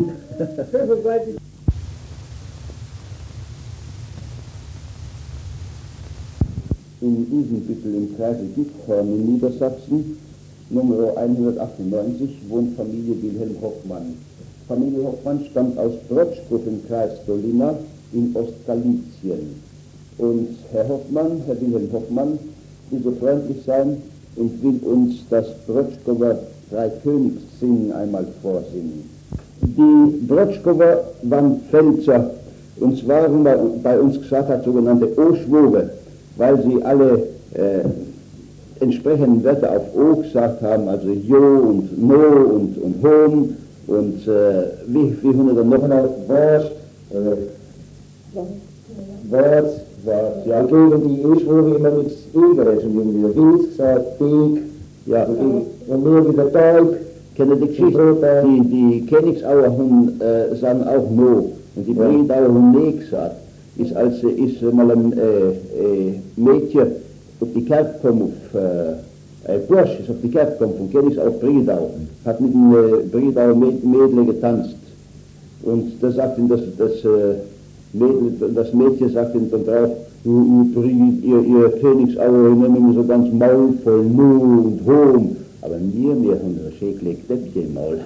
In Isenbüttel im Kreise Gifhorn in Niedersachsen, Nummer hundertachtundneunzig, wohnt Familie Wilhelm Hoffmann. Familie Hoffmann stammt aus Brotschkow im Kreis Dolina in Ostgalizien. Und Herr Hoffmann, Herr Wilhelm Hoffmann, will so freundlich sein und will uns das Brotschkower Dreikönigssingen einmal vorsingen. Die Brotschkower waren Pfälzer, und zwar, wie man bei uns gesagt hat, sogenannte O-Schwobe, weil sie alle äh, entsprechenden Wörter auf O gesagt haben, also Jo und No und, und Hom und äh, wie, wie haben wir dann noch einmal Wort, äh, Wort, Wort, ja, gegen die O-Schwobe immer mit E gerechnet, irgendwie Wies gesagt, Deg, ja, und mehr wieder Teig. Kennen die Geschichte, die, die Königsauer haben, äh, sagen auch No, und die Bredauer haben Ne gesagt. Ist, als ist mal ein äh, äh, Mädchen auf die Kerb gekommen, auf, äh, ein Bursch ist auf die Kerb gekommen, von Königs auf Bredau, hat mit dem äh, Bredauer Mädel getanzt. Und da sagt ihm das, das, äh, Mädel, das Mädchen sagt ihm dann drauf, ihr, ihr, ihr Königsauer, nehmen immer so ganz Maul voll Nu und Hom. Aber mir, mir haben wir schön gelegt, Däppchen im Maul.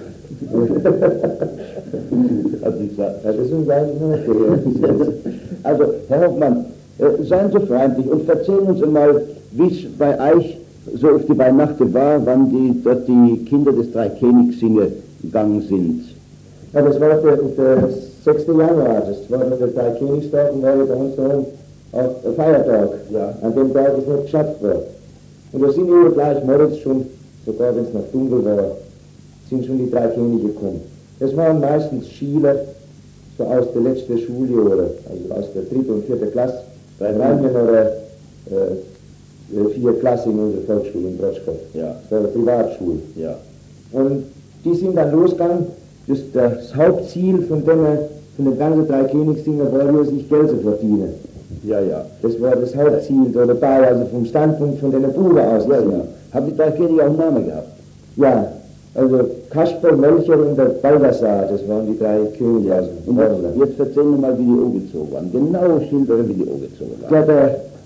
Hat sie gesagt. Ja, das ist ein Also, Herr Hoffmann, äh, seien Sie freundlich und erzählen uns einmal, wie es bei euch so auf die Weihnachten war, wann die, dort die Kinder des Dreikönigssingen gegangen sind. Ja, das war der, der sechste Januar, das war der Dreikönigstag und war bei uns daheim auch ein Feiertag, ja, an dem Tag es nicht geschafft war. Und da sind wir gleich morgens schon, sogar wenn es noch dunkel war, sind schon die drei Könige gekommen. Das waren meistens Schüler, so aus der letzten Schuljahre, also aus der dritten und vierten Klasse, bei Rheinen oder äh, vier Klasse in unserer Volksschule in Brotschkow. Ja. Das war eine Privatschule. Ja. Und die sind dann losgegangen. Das, das Hauptziel von, denen, von den ganzen drei Königssingern war ja, sich Geld zu verdienen. Ja, ja. Das war das Hauptziel da dabei, also vom Standpunkt von den Buben aus. Ja, ja. Haben die drei Könige auch einen Namen gehabt? Ja, also Kasper, Melcher und der Balthasar, das waren die drei Könige. Also und jetzt, jetzt erzählen wir mal, wie die umgezogen waren. Genau schildern, wie die umgezogen waren. Ja,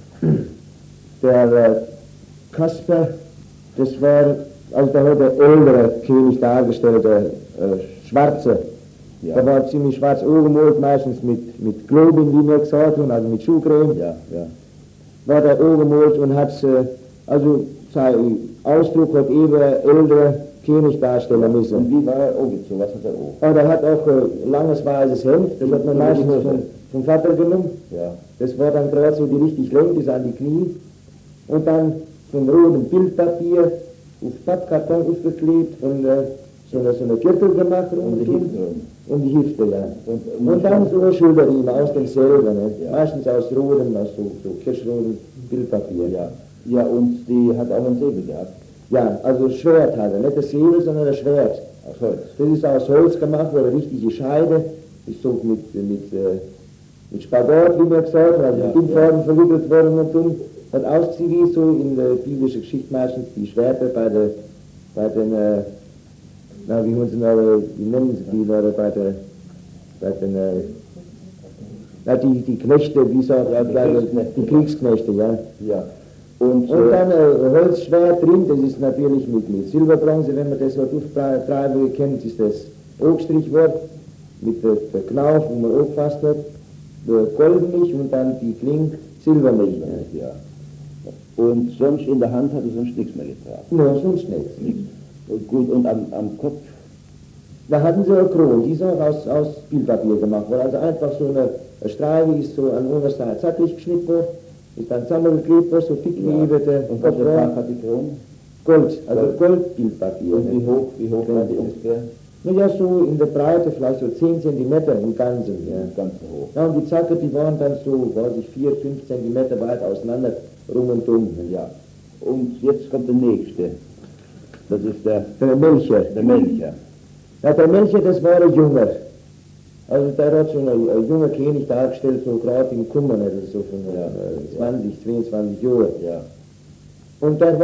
der, der äh, Kasper, das war, also da hat der ältere König dargestellt, der äh, Schwarze. Ja. Der war ziemlich schwarz angemalt, meistens mit, mit Globin, wie wir gesagt haben, also mit Schuhcreme. Ja, ja. War der angemalt und hat, äh, also sein Ausdruck hat eben ältere König darstellen müssen. Und wie war er umgezogen? Was hat er auch? Aber er hat auch ein langes weißes Hemd, das hat man meistens vom, vom Vater genommen. Ja. Das war dann gerade so die richtig lang bis an die Knie. Und dann von rotem Bildpapier auf Pappkarton aufgeklebt und äh, so eine, so eine Gürtel gemacht um die Hüfte. Um die Hüfte, ja. Und, und, und dann so Schulterriemen aus demselben, ne? Ja. Meistens aus rotem, aus so, so kirschrotem Bildpapier. Ja. Ja, und die hat auch einen Säbel gehabt. Ja, also Schwert hat er, nicht das Säbel, sondern das Schwert. Aus Holz. Das ist aus Holz gemacht, wo eine richtige Scheide, ist so mit, mit, äh, mit Spagat, wie wir gesagt haben, also Ja, mit Bindfaden ja. verwickelt worden und dann hat ausgesehen wie so in der biblischen Geschichte meistens die Schwerter bei, der, bei den, äh, na, wie, sie noch, wie nennen sie die Leute, bei, der, bei den, äh, na, die, die Knechte, wie sagt er, die, die Kriegsknechte, ja. Ja. Und, und dann ein äh, Holzschwert drin, das ist natürlich mit, mit Silberbronze, wenn man das Wort auftreiben kennt, ist das Aufstrichwort mit der, der Knauf, wo man aufgefasst hat, der Goldmilch und dann die Kling Silbermilch. Ja. Und sonst in der Hand hat er sonst nichts mehr getragen? Nein, sonst nichts. nichts. Und gut, und am, am Kopf? Da hatten sie eine Krone, die ist auch aus, aus Bildpapier gemacht worden, also einfach so eine, eine Streife, die ist so an einer Seite zackig geschnitten worden, ist dann zusammengeklebt worden, so dick wie ja. der und was für Fach hat die Krone? Gold, also Goldbildpapier. Und wie hoch, wie hoch war die ungefähr? Naja, so in der Breite vielleicht so zehn Zentimeter im Ganzen. Ja. Im Ganzen hoch. Ja, und die Zacke, die waren dann so, weiß ich, vier, fünf Zentimeter weit auseinander, rum und um. Ja. Und jetzt kommt der nächste. Das ist der... Der Melcher. Der Melcher. Ja, der Melcher, das war ein Junger. Also der hat so ein, ein junger König dargestellt, so gerade im Kummer, also so von ja, zwanzig, ja. zweiundzwanzig Jahren. Ja. Und der war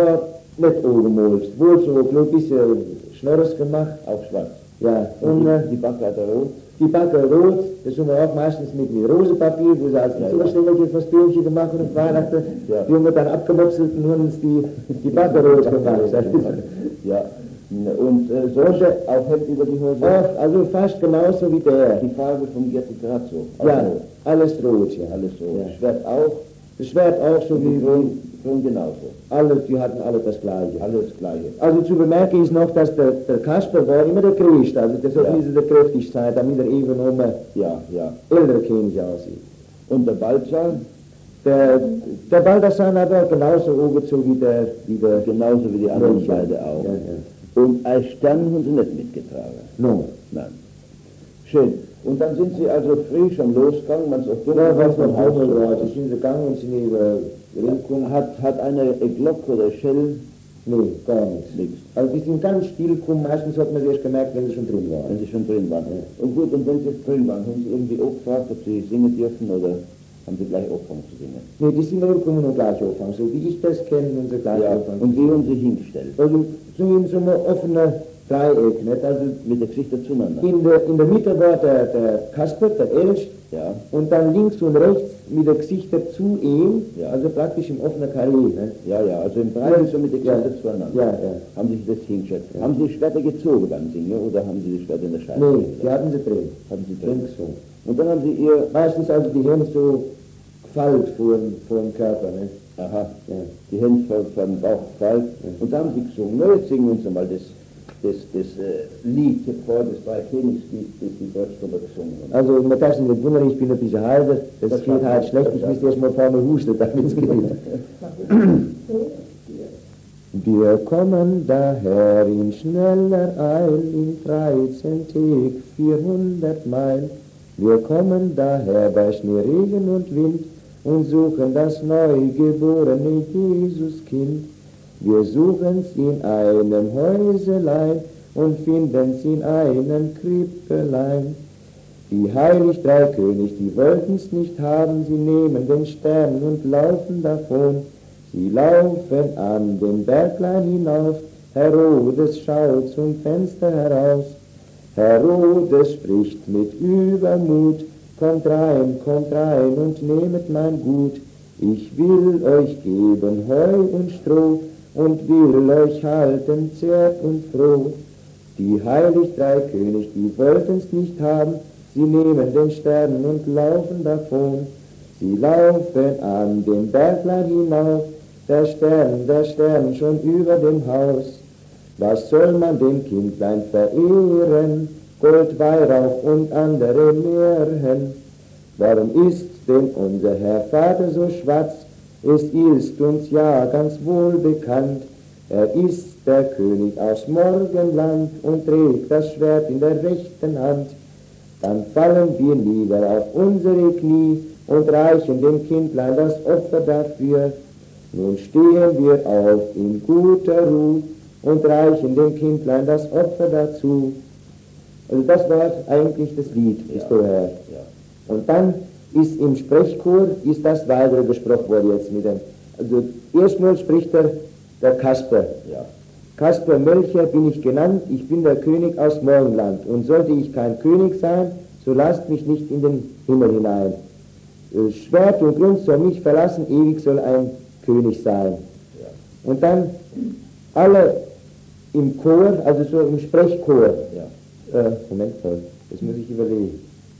nicht angemalt, wohl so ein bisschen Schnorres gemacht. Auch schwarz. Ja, Und und äh, die Backe hat er rot. die Backe rot, das haben wir auch meistens mit, mit Rosenpapier, wo sie als Ja, ein ja. Zustellerchen fürs Bäumchen gemacht haben auf Weihnachten. Ja. Die haben wir dann abgemopselt und haben uns die, die Backe rot gemacht. Ja. Und äh, solche auch hängt über die Hose. Auch, also fast genauso wie der. Die Farbe vom Gerti Grazzo. Ja, alles rot, ja. Alles so. Ja. Schwert auch. Das Schwert auch so Und die wie Kron, Kron genauso. alle, die hatten alle das Gleiche. Alles Gleiche. Also zu bemerken ist noch, dass der, der Kasper war immer der Größte, also der soll Ja. nicht der kräftigste sein, damit er eben um ein Ja, ja. älterer König aussieht. Und der Balzer, Der, der Baldassar aber genauso angezogen wie der, wie der genauso wie die anderen Mönche. beide auch. Ja, ja. Und als Stern haben sie nicht mitgetragen. No. Nein. Schön. Und dann sind sie also früh schon losgegangen, man es auch dunkel Ja, war was vom noch Haus dunkel war, raus. die sind gegangen und sind über Rincon. Hat, hat eine Glocke oder Schell Nee, gar nichts. nichts, Also die sind ganz still gekommen, meistens hat man sie erst gemerkt, wenn sie schon drin waren. wenn sie schon drin waren. Und gut, und wenn sie jetzt drin waren, haben sie irgendwie auch gefragt, ob sie singen dürfen oder haben sie gleich angefangen zu singen? Nee, die sind reingekommen und gleich angefangen, so wie ich das kenne und so gleich Ja, angefangen. und wie haben sie hingestellt? Also so in so einem offenen Dreieck, nicht? Also Mit der Gesichter zueinander. in der, in der Mitte war der, der Kasper, der Elch, Ja, und dann links und rechts mit der Gesichter zu ihm, Ja. also praktisch im offenen Karree. Ne? ja, ja, also im Dreieck so mit der Ja. Gesichter zueinander. Ja, ja. Haben sie sich das hingestellt? Haben sie die Schwerter gezogen beim Singen oder haben sie die Schwerter in der Scheibe? Nee, die hatten sie drin. Haben sie drin. Links so. Und dann haben sie ihr, Meistens also die Hände so gefaltet vor, dem- vor dem Körper. Ne? aha, Ja. die Hände vor, vor dem Bauch gefallen. Und da haben sie gesungen. Na, jetzt singen wir uns einmal das, das, das äh, Lied vor, das drei Königslied, das die Deutschrömer gesungen haben. Also man darf sich nicht wundern, ich bin ein bisschen halber, das, Das geht schafft halt man. schlecht, Das ich schafft müsste erst mal ein paar Mal husten, damit es geht. Wir kommen daher in schneller Eil, in dreizehn Tag, vierhundert Meilen. Wir kommen daher bei Schneeregen und Wind und suchen das neugeborene Jesuskind. Wir suchen's in einem Häuselein und finden's in einem Krippelein. Die heilig drei König, die wollten's nicht haben, sie nehmen den Stern und laufen davon. Sie laufen an den Berglein hinauf, Herodes schaut zum Fenster heraus. Herodes spricht mit Übermut, kommt rein, kommt rein und nehmet mein Gut. Ich will euch geben Heu und Stroh und will euch halten zart und froh. Die heilig drei König, die wollten's nicht haben, sie nehmen den Stern und laufen davon. Sie laufen an den Berglein hinauf, der Stern, der Stern schon über dem Haus. Was soll man dem Kindlein verehren? Gold, Weihrauch und andere Märchen. Warum ist denn unser Herr Vater so schwarz? Es ist uns ja ganz wohl bekannt. Er ist der König aus Morgenland und trägt das Schwert in der rechten Hand. Dann fallen wir nieder auf unsere Knie und reichen dem Kindlein das Opfer dafür. Nun stehen wir auf in guter Ruhe und reichen dem Kindlein das Opfer dazu. Also das war eigentlich das Lied bis daher. Ja. Und dann ist im Sprechchor, ist das weitere gesprochen worden jetzt mit dem. Also erstmal spricht der, der Kasper. Ja. Kasper Mölcher bin ich genannt, ich bin der König aus Morgenland. Und sollte ich kein König sein, so lasst mich nicht in den Himmel hinein. Äh, Schwert und Grund soll mich verlassen, ewig soll ein König sein. Ja. Und dann alle im Chor, also so im Sprechchor. Ja. Äh, Moment mal, das muss ich überlegen.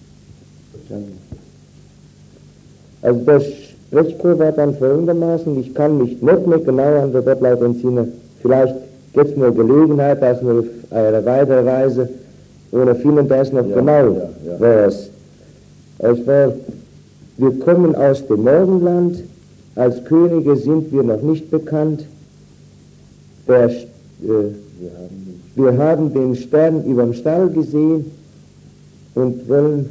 Also der Sprechchor war dann folgendermaßen, ich kann mich nicht mehr genau an der Wortlaut entsinnen, vielleicht gibt es nur Gelegenheit, dass wir auf eine weitere Weise oder finden das noch Ja, genau ja, ja. was. Es war, wir kommen aus dem Morgenland, als Könige sind wir noch nicht bekannt. Der, äh, wir haben den Stern überm Stall gesehen und wollen,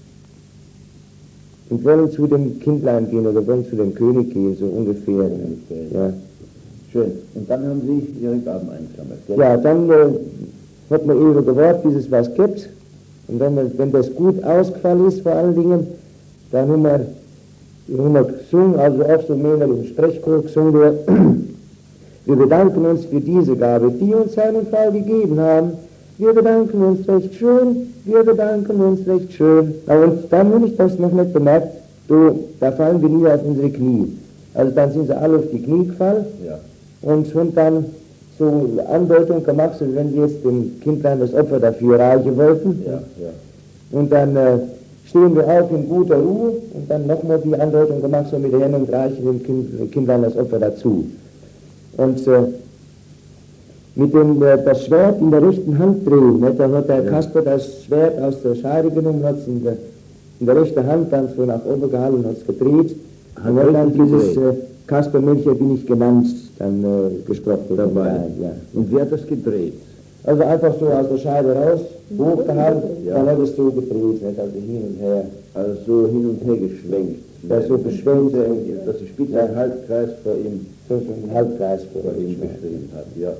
und wollen zu dem Kindlein gehen oder wollen zu dem König gehen, so ungefähr. Ungefähr, Ja, Schön. Und dann haben Sie Ihre Gaben eingesammelt, gell? ja dann äh, hat man eben gewartet, bis es was gibt. Und wenn, man, wenn das gut ausgefallen ist, vor allen Dingen, dann haben wir, haben wir gesungen, also auch so mehr im Sprechchor gesungen, wir Wir bedanken uns für diese Gabe, die uns Herr und Frau gegeben haben. Wir bedanken uns recht schön, wir bedanken uns recht schön. Und dann habe ich das noch nicht bemerkt, so, da fallen wir nie auf unsere Knie. Also dann sind sie alle auf die Knie gefallen Ja. und haben dann so Andeutung gemacht, so wenn sie jetzt dem Kindlein das Opfer dafür reichen wollten. Ja, ja. Und dann äh, stehen wir auf in guter Ruhe und dann nochmal die Andeutung gemacht, so mit den Händen und reichen dem kind, dem Kindlein das Opfer dazu. Und äh, mit dem äh, das Schwert in der rechten Hand drehen, ne, da hat der Ja. Kasper das Schwert aus der Scheide genommen, hat es in der, in der rechten Hand dann so nach oben gehalten und hat es gedreht. Hat Und hat dann richtig dieses gedreht. äh, Kasper Melcher bin ich genannt, dann äh, gesprochen. Dabei. Ja. Und wer hat das gedreht? Also einfach so aus der Scheide raus, hochgehalten, Ja. dann hat es so gedreht, nicht? Also hin und her. Also so hin und her geschwenkt. Ja, so beschwenkt. Dass die Spitze einen Halbkreis vor ihm, So so ein Halbkreis vor vor ihm ihm. beschrieben hat. Ja.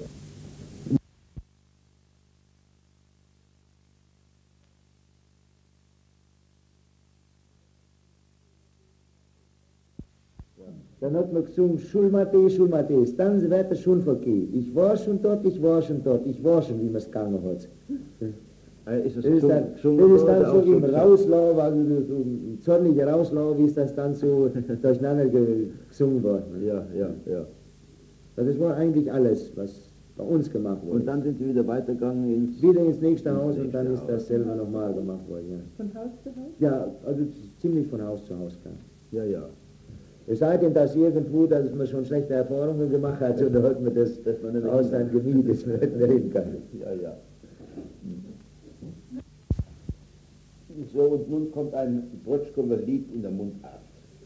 Dann hat man gesungen, Schulmate, Schulmate, dann wird es schon vergehen. Ich war schon dort, ich war schon dort, ich war schon, wie man es gegangen hat. Äh, Ist das, Das ist dann, gesungen das ist dann oder so auch im gesagt? Rauslauf, also so im zornigen Rauslauf ist das dann so durcheinander ge- gesungen worden. Ja, ja, ja. Das war eigentlich alles, was bei uns gemacht wurde. Und dann sind sie wieder weitergegangen ins... wieder ins nächste Haus Ins und dann nächste ist das Haus. selber nochmal gemacht worden. Ja. Von Haus zu Haus? Ja, also ziemlich von Haus zu Haus. Ja. Ja, ja. Es sei denn, dass irgendwo, dass man schon schlechte Erfahrungen gemacht hat, so da hat man das, Dass man nicht Haus dann gemietet, dass man nicht mehr hin kann. Ja, ja. So, und nun kommt ein Brotschkower Lied in der Mundart.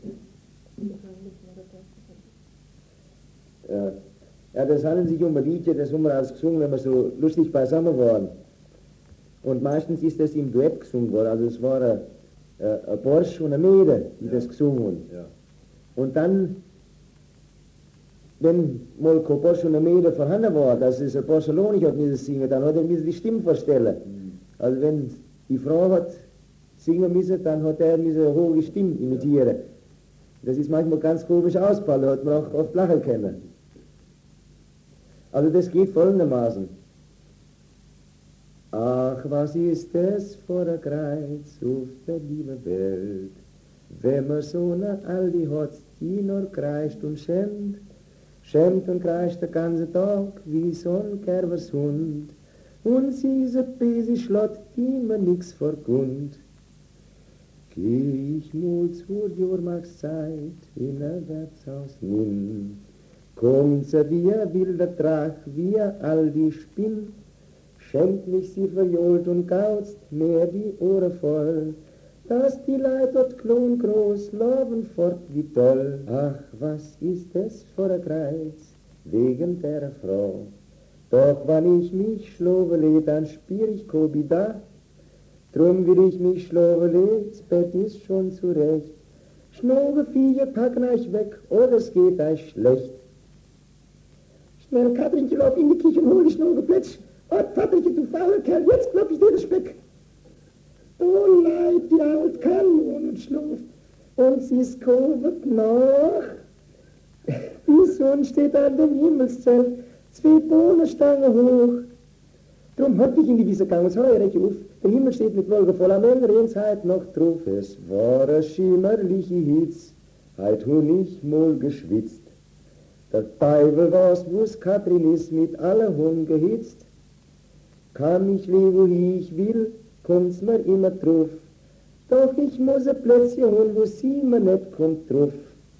Ja. Ja, das handelt sich um ein Liedchen, das haben wir als gesungen, wenn wir so lustig beisammen waren. Und meistens ist das im Duett gesungen worden, also es war ein, ein Borsch und eine Mädel, die Ja. das gesungen haben. Ja. Und dann, wenn mal kein Borsch und eine Mädel vorhanden war, dass es ein Barcelona nicht hat müssen singen, dann hat er müssen die Stimme verstellen. Mhm. Also wenn die Frau hat singen müssen, dann hat er müssen eine hohe Stimme imitieren. Das ist manchmal ganz komisch ausgefallen, hat man auch oft lachen können. Also das geht folgendermaßen. Ach, was ist das für ein Kreuz auf der lieben Welt, wenn man so eine Aldi hat, die nur kreischt und schämt, schämt und kreischt den ganzen Tag wie so ein Kerbershund, und sie ist ein böse Schlott, die mir nix vorkommt. Geh ich mal zur Jahrmarktszeit in ein Wirtshaus nimm, kommt sie wie ein wilder Drach, wie ein Aldi Spinn, schämt mich sie verjohlt und gauzt mehr die Ohren voll, dass die Leute dort klon groß loben fort wie toll. Ach, was ist das für ein Kreuz, wegen der Frau, doch wann ich mich schlowele, dann spür ich Kobi da, drum will ich mich schlowele, das Bett ist schon zurecht, Schnobe Viecher packen euch weg, oder es geht euch schlecht. Schnell, Katrinchen, lauf in die Küche und hol die Schnurreplätsch. Oh, Patrinchen, du fauler Kerl, jetzt klopp ich dir das Speck. Oh, Leid, die alt kann und schluft. Und sie ist covid nach. Die Sonne steht an dem Himmelszelt, zwei Bohnenstangen hoch. Drum hört ich in die Wiese gegangen, es heuer recht auf. Der Himmel steht mit Wolken voll, am Ende rennt's heut noch drauf. Es war eine schimmerliche Hitz, heut hun ich mal geschwitzt. Der Teufel was, wo's Katrin ist, mit aller Hund gehitzt. Kann ich leben, wo ich will, kommt's mir immer drauf. Doch ich muss ein Plätzchen holen, wo sie mir nicht kommt drauf.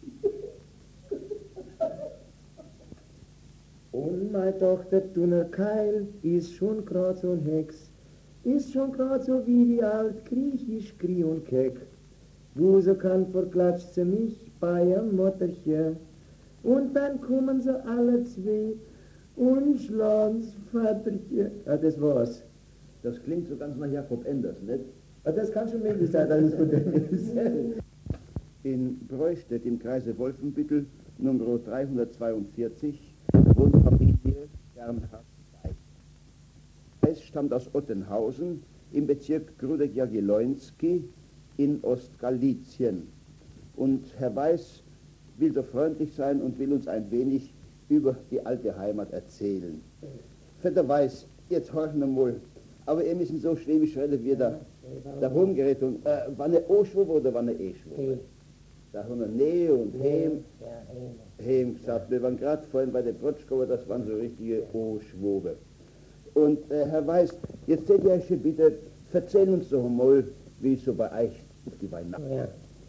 Und meine Tochter Dunner Keil ist schon grad so ein Hex, ist schon grad so wie die alt griechisch Krie und Keck. Wo sie kann, verklatscht sie mich bei ihrem Mutterchen. Und dann kommen sie alle zwei und schlagen's Vaterchen. Ah, das war's. Das klingt so ganz nach Jakob Enders, nicht? Ah, das kann schon möglich sein, dass es von dem ist. In Breustedt im Kreise Wolfenbüttel, Nummer dreihundertzweiundvierzig, wohnt Familie Bernhard Weiß. Weiß stammt aus Ottenhausen im Bezirk Grudeck-Jagiellonski in Ostgalizien. Und Herr Weiß will so freundlich sein und will uns ein wenig über die alte Heimat erzählen. Vetter Weiß, jetzt horchen wir mal. Aber ihr müssen so schwäbisch reden, wie da, da rumgerät. Und, äh, war eine O-Schwuppe oder war eine E-Schwuppe? Da haben wir Nähe und Heim. Heim gesagt. Wir waren gerade vorhin bei der Brotschkower, das waren so richtige O-Schwuppe. Und äh, Herr Weiß, jetzt seht ihr euch schon bitte, erzählen uns doch mal, wie es so bei euch auf die Weihnachten. Ja.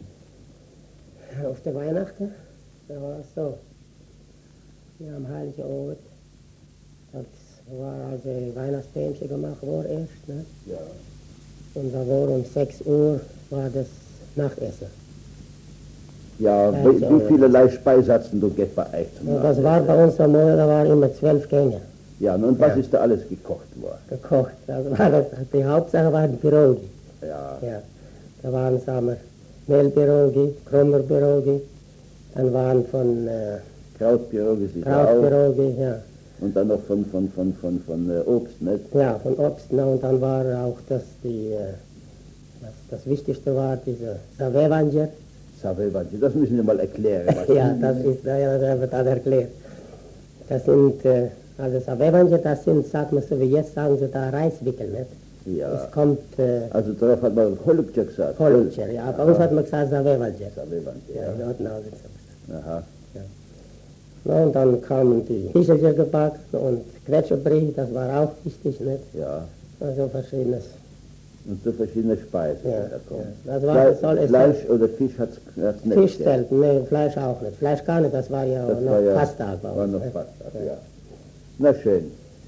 Auf der Weihnachten, da war es so. Wir haben Heilige Abend. Das war also Weihnachtsbämchen gemacht worden erst. Ne? Ja. Und da war um sechs Uhr war das Nachtessen. Ja, Ja, wie, so, wie viele Speisatzen du geht bei euch zum Und das Nachtessen? war bei uns am Morgen, da waren immer zwölf Gänge Ja, und was Ja. ist da alles gekocht worden? gekocht. Das war das, die Hauptsache waren Pirogi. Ja, Ja. Da waren, sagen wir, Mehlpirogi, Krummerpirogi, dann waren von äh, Krautpirogis ist ja auch. Krautpirogi, ja. Und dann noch von, von, von, von, von äh, Obst, nicht? Ja, von Obst, ne, und dann war auch das, die, äh, das, das Wichtigste war diese Savevanger. Savevanti, das müssen wir mal erklären. Was Ja, das ist, ja, das wird dann erklärt. Das sind, äh, also Savevanger, das sind, sagt man so wie jetzt, sagen sie da Reiswickel, nicht? Ja, Es kommt äh, also darauf hat man Holubcher gesagt. Holubcher, ja, bei uns hat man gesagt Savevanger. Savevanti, Ja, ja. in Nordnau ist das. Aha. Na, und dann kamen die Fischelchen gebacken und Quetschebrie, das war auch wichtig, nicht? Ja, Also verschiedenes. und so verschiedene Speisen, die Ja, da kommen. ja. Das war, das soll Fleisch, es Fleisch oder Fisch hat es nicht. Fisch gegeben. selten, nee, Fleisch auch nicht. Fleisch gar nicht, das war ja Das noch war ja, Fasttag bei uns. war noch ne? Fasttag, ja. Na schön.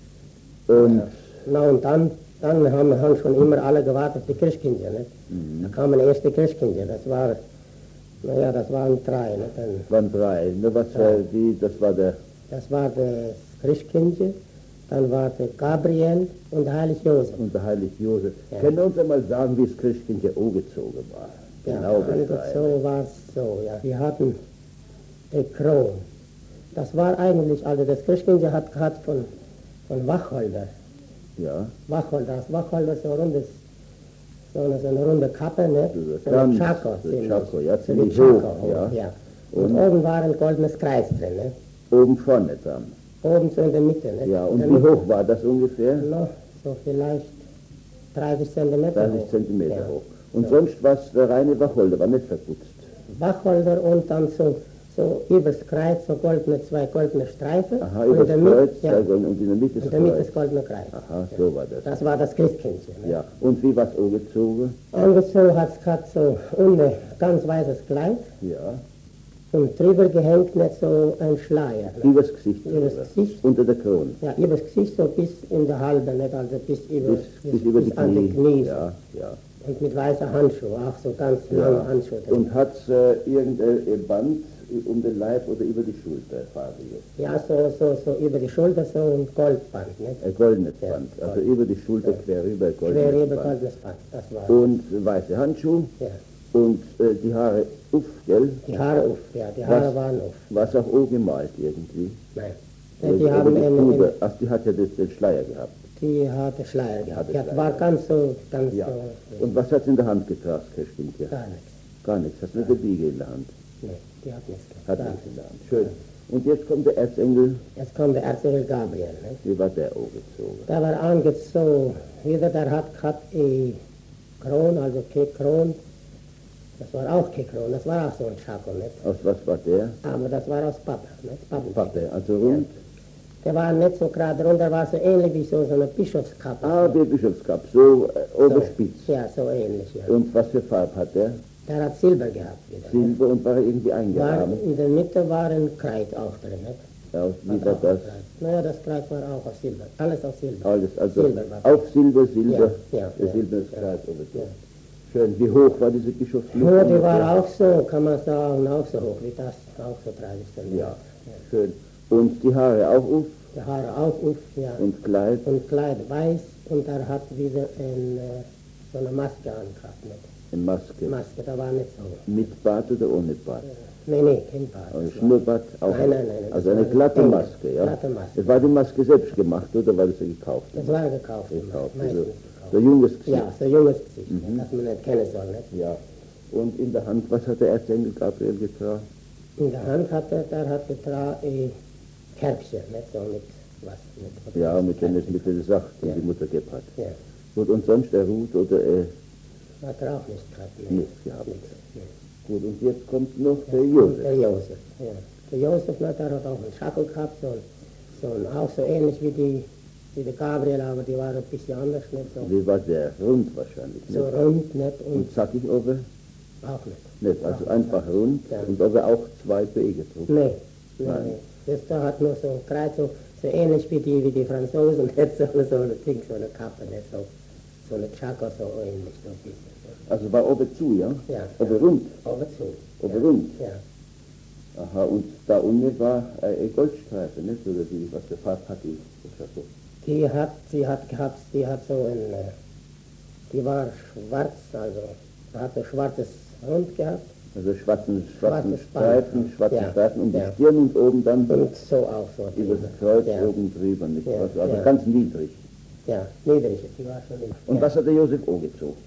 Und, Na und dann, dann haben, haben schon immer alle gewartet auf die Christkinder, nicht? mhm. Da kamen erst die Christkinder, das war, naja, das waren drei, nicht? Dann, waren drei. Nur was, äh, die, das war der, das war das Christkind, dann war der Gabriel und der Heilige Josef. und der Heilige Josef. Ja. Können Sie uns einmal sagen, wie das Christkind ja angezogen war? Genau Ja, beschreiben. so war es so, ja. Die hatten die Krone. Das war eigentlich, also das Christkind hat gehabt von, von Wacholder. Ja, Wacholder, das Wacholder so rundes, so eine, so eine runde Kappe, ne? So So ganz- ein Chaco. so ziemlich. Chaco, ja, So ziemlich wie Chaco, hoch, ja. ja. Und, Und- oben war ein goldenes Kreis drin, ne? oben vorne dann. Oben so in der Mitte, ne? Ja, In und der wie Mitte. hoch war das ungefähr? Noch so vielleicht dreißig Zentimeter dreißig hoch. Zentimeter Ja. hoch. Und sonst war es der reine Wacholder, war nicht verputzt. Wacholder und dann so, so übers Kreuz so goldene, zwei goldene Streifen. Aha, und über in der das Mitte, Kreuz, ja, also, und in der Mitte in das der Mitte Kreuz. das goldene Kreuz. Aha, so war das. Das war das Christkindchen. Ne? Ja, und wie war es angezogen? Angezogen hat es gerade so ohne ganz weißes Kleid Ja, und drüber gehängt nicht so ein Schleier. Ne? übers Gesicht. Übers drüber. Gesicht. Unter der Krone. Ja, übers Gesicht so bis in der Halbe, nicht? Also bis über, Bis, bis über die an die Knie. Knie. so. Ja, ja. Und mit weißen Handschuhen, auch so ganz lange Handschuhe. drin. Und hat es äh, irgendein Band um den Leib oder über die Schulter, Fabio? Ja, so, so, so über die Schulter so ein Goldband, nicht? Ein goldenes Ja, Band, also Gold. über die Schulter quer rüber ein Quer goldenes über Band. goldenes Band, das war. Und weiße Handschuhe Ja. und äh, die Haare uff, gell? Die Haare auf, ja, die Haare Was? waren auf. War es auch angemalt irgendwie? Nein. Oder Die haben die einen, Puder? einen, Ach, die hat ja das, den Schleier gehabt. die hatte Schleier gehabt. hatte Die war Schleier. ganz so, ganz Ja. so, Und was hat sie in der Hand getragen, Christkind? Ja. gar nichts. Gar nichts. Hast du eine Biege in der Hand? Nee, die hat nichts gehabt. Hat gar nichts in nichts. der Hand. Schön. Und jetzt kommt der Erzengel. Jetzt kommt der Erzengel Gabriel, ne? Wie war der angezogen? Der war angezogen, wieder der hat gehabt die Kron, also keine Kron. Das war auch keine Kron, das war auch so ein Schako, nicht? Aus was war der? Aber das war aus Pappe, nicht? Pappe. Pappe, also rund. Der war nicht so gerade rund, der war so ähnlich wie so, so eine Bischofskappe. Ah, der Bischofskap, so äh, oberspitz. Ja, so ähnlich, ja. Und was für Farbe hat der? Der hat Silber gehabt wieder. Silber und war er irgendwie War, eingerahmt. in der Mitte war ein Kreuz auch drin, nicht? Ja, wie Hat war auch das? ein Kreuz. Naja, das Kreuz war auch aus Silber. Alles aus Silber. Alles, also Silber war auf Silber, Silber, Ja, ja, der ja, silbernes ja. Kreuz oder so. Ja. Schön. Wie hoch war diese Bischofsluft? Ja, die war auch so, kann man sagen, auch so hoch wie das, auch so dreißig Zentimeter. Ja, schön. Und die Haare auch auf Die Haare auch auf, ja. und Kleid. Und Kleid weiß und er hat wieder ein, äh, so eine Maske angehabt. Nicht? Eine Maske. Maske, da war nicht so. Mit Bart oder ohne Bart? Nee, nee, kein Bart. Also Das war- Schnurrbart auch? Nein, nein, nein, nein, Also das eine war glatte eng. Maske, ja? Glatte Maske. Das war die Maske selbst gemacht oder war das ja gekauft? Das war gekauft. Gekauft, meistens also gekauft. so ein junges Gesicht. Ja, so ein junges Gesicht, Mhm. das man nicht kennen soll. Nicht? Ja. Und in der Hand, was hat der Erzengel Gabriel getragen? In der Hand hat er, der hat getragen, äh, Kerbchen, nicht so mit was. Mit, Ja, mit denen es mit der Sache, die Ja. die Mutter gehabt hat. Ja, Gut, und sonst der Ruth oder äh, hat er auch nicht gehabt. Nee. nicht gehabt. Nichts, nee. Gut, und jetzt kommt noch der Und Josef. Der Josef, ja. Der Josef, na, der hat auch einen Schackel gehabt, so, ein- so ein, auch so ähnlich wie die, wie der Gabriel, aber die waren ein bisschen anders, nicht so, Wie war der? Rund wahrscheinlich. so Nicht? rund, nicht, und Und zackig oben? auch nicht. Nicht, also einfach rund. Ja. Und oben auch zwei Wege drauf. Nee, nee, Nein. nee. Das da hat nur so ein Kreuz, so, so ähnlich wie die, wie die Franzosen, nicht so, so ein Ding, so eine Kappe, nicht so, so eine Chaka, so ähnlich, so ein bisschen. Also war oben zu, ja? Ja, Oben rund. aber zu. Oben rund. Ja, Aha, und da unten war äh, eine Goldstreife, nicht? Oder die, was der Farb hat, die, das war so. die hat, sie hat gehabt, die hat so ein, äh, die war schwarz, also, hat ein schwarzes Rund gehabt. Also schwarzen, schwarzen Schwarze Streifen, Spannen. schwarzen Ja. Streifen um die Ja. Stirn und oben dann Und so auch so. über drüber. das Kreuz Ja. oben drüber, nicht? Ja, Also, also ja. ganz niedrig. Ja, niedrig, die war schon niedrig. Und ja. was hat der Josef angezogen?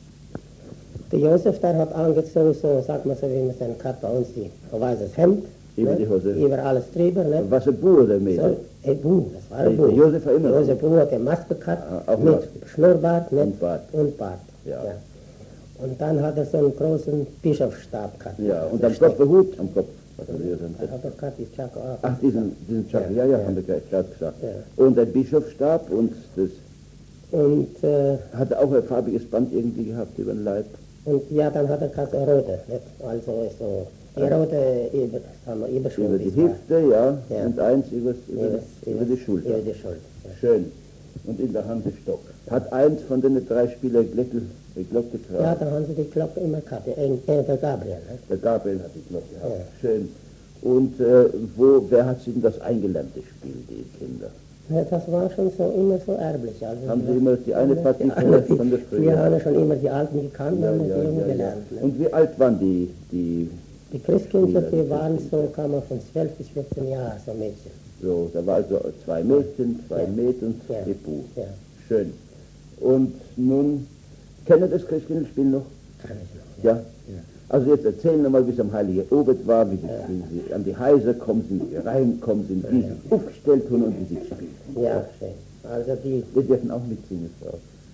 Der Josef, der hat angezogen, so, sagt man so, wie man es dann hat bei uns, die, ein weißes Hemd. Über ne? die Hose. Über alles drüber, ne? Was ein Bauer der Mädel? So, ein Bu, das war ein Der Bu. Josef war immer Der so. Josef Bu hat eine Maske gehabt, Ah, auch mit Maske. Schnurrbart, nicht? Und Bart. Und Bart, Ja. Und dann hat er so einen großen Bischofsstab gehabt. Ja, und So am Steck. Kopf ein Hut am Kopf. Was hat der Josef? Er hat er gehabt, die Chaka auch. Ach, diesen, diesen Chak, ja, Ja, ja, ja. haben wir gerade gesagt. Ja. Und ein Bischofsstab und das Und, äh, hat auch ein farbiges Band irgendwie gehabt über den Leib. und ja, dann hat er gehabt eine rote, nicht? Also so, die rote Über, sagen wir, Überschrift. Über die ist da. Hüfte, ja, Ja. und eins übers, über, Übers- über die Schulter. Über die Schulter. Ja. Schön. Und in der Hand der Stock. Hat eins von den drei Spielern Glocke, die Glocke getragen? Ja, da haben sie die Glocke immer gehabt, der, Eng- äh, der Gabriel. Ne? Der Gabriel hat die Glocke gehabt. Ja. Schön. Und äh, wo, wer hat sie denn das eingelernte Spiel, die Kinder? Ja, das war schon so immer so erblich. Also Haben wir- Sie immer die eine Partie die von der, eine- von der früher? Wir haben schon immer die Alten gekannt, Ja, haben ja, die Jungen ja, ja. gelernt. Ne? Und wie alt waren die, die, Die Christkinder, Ja, die die waren Christkinder. so, kann man von zwölf bis vierzehn Jahren, so Mädchen. so, da war also zwei Mädchen, zwei Ja. Mädchen und Ja. die Bu. Ja, Schön. Und nun, kennen das Christkindlspiel noch? kann ich noch. Ja? Also jetzt erzählen wir mal, wie es am Heiligen Obert war, wie sie, wie sie an die Häuser kommen sind, wie sie reinkommen sind, wie sie sich aufgestellt haben und wie sie gespielt haben. Ja, schön. Also die, Wir dürfen auch mitsingen, Frau.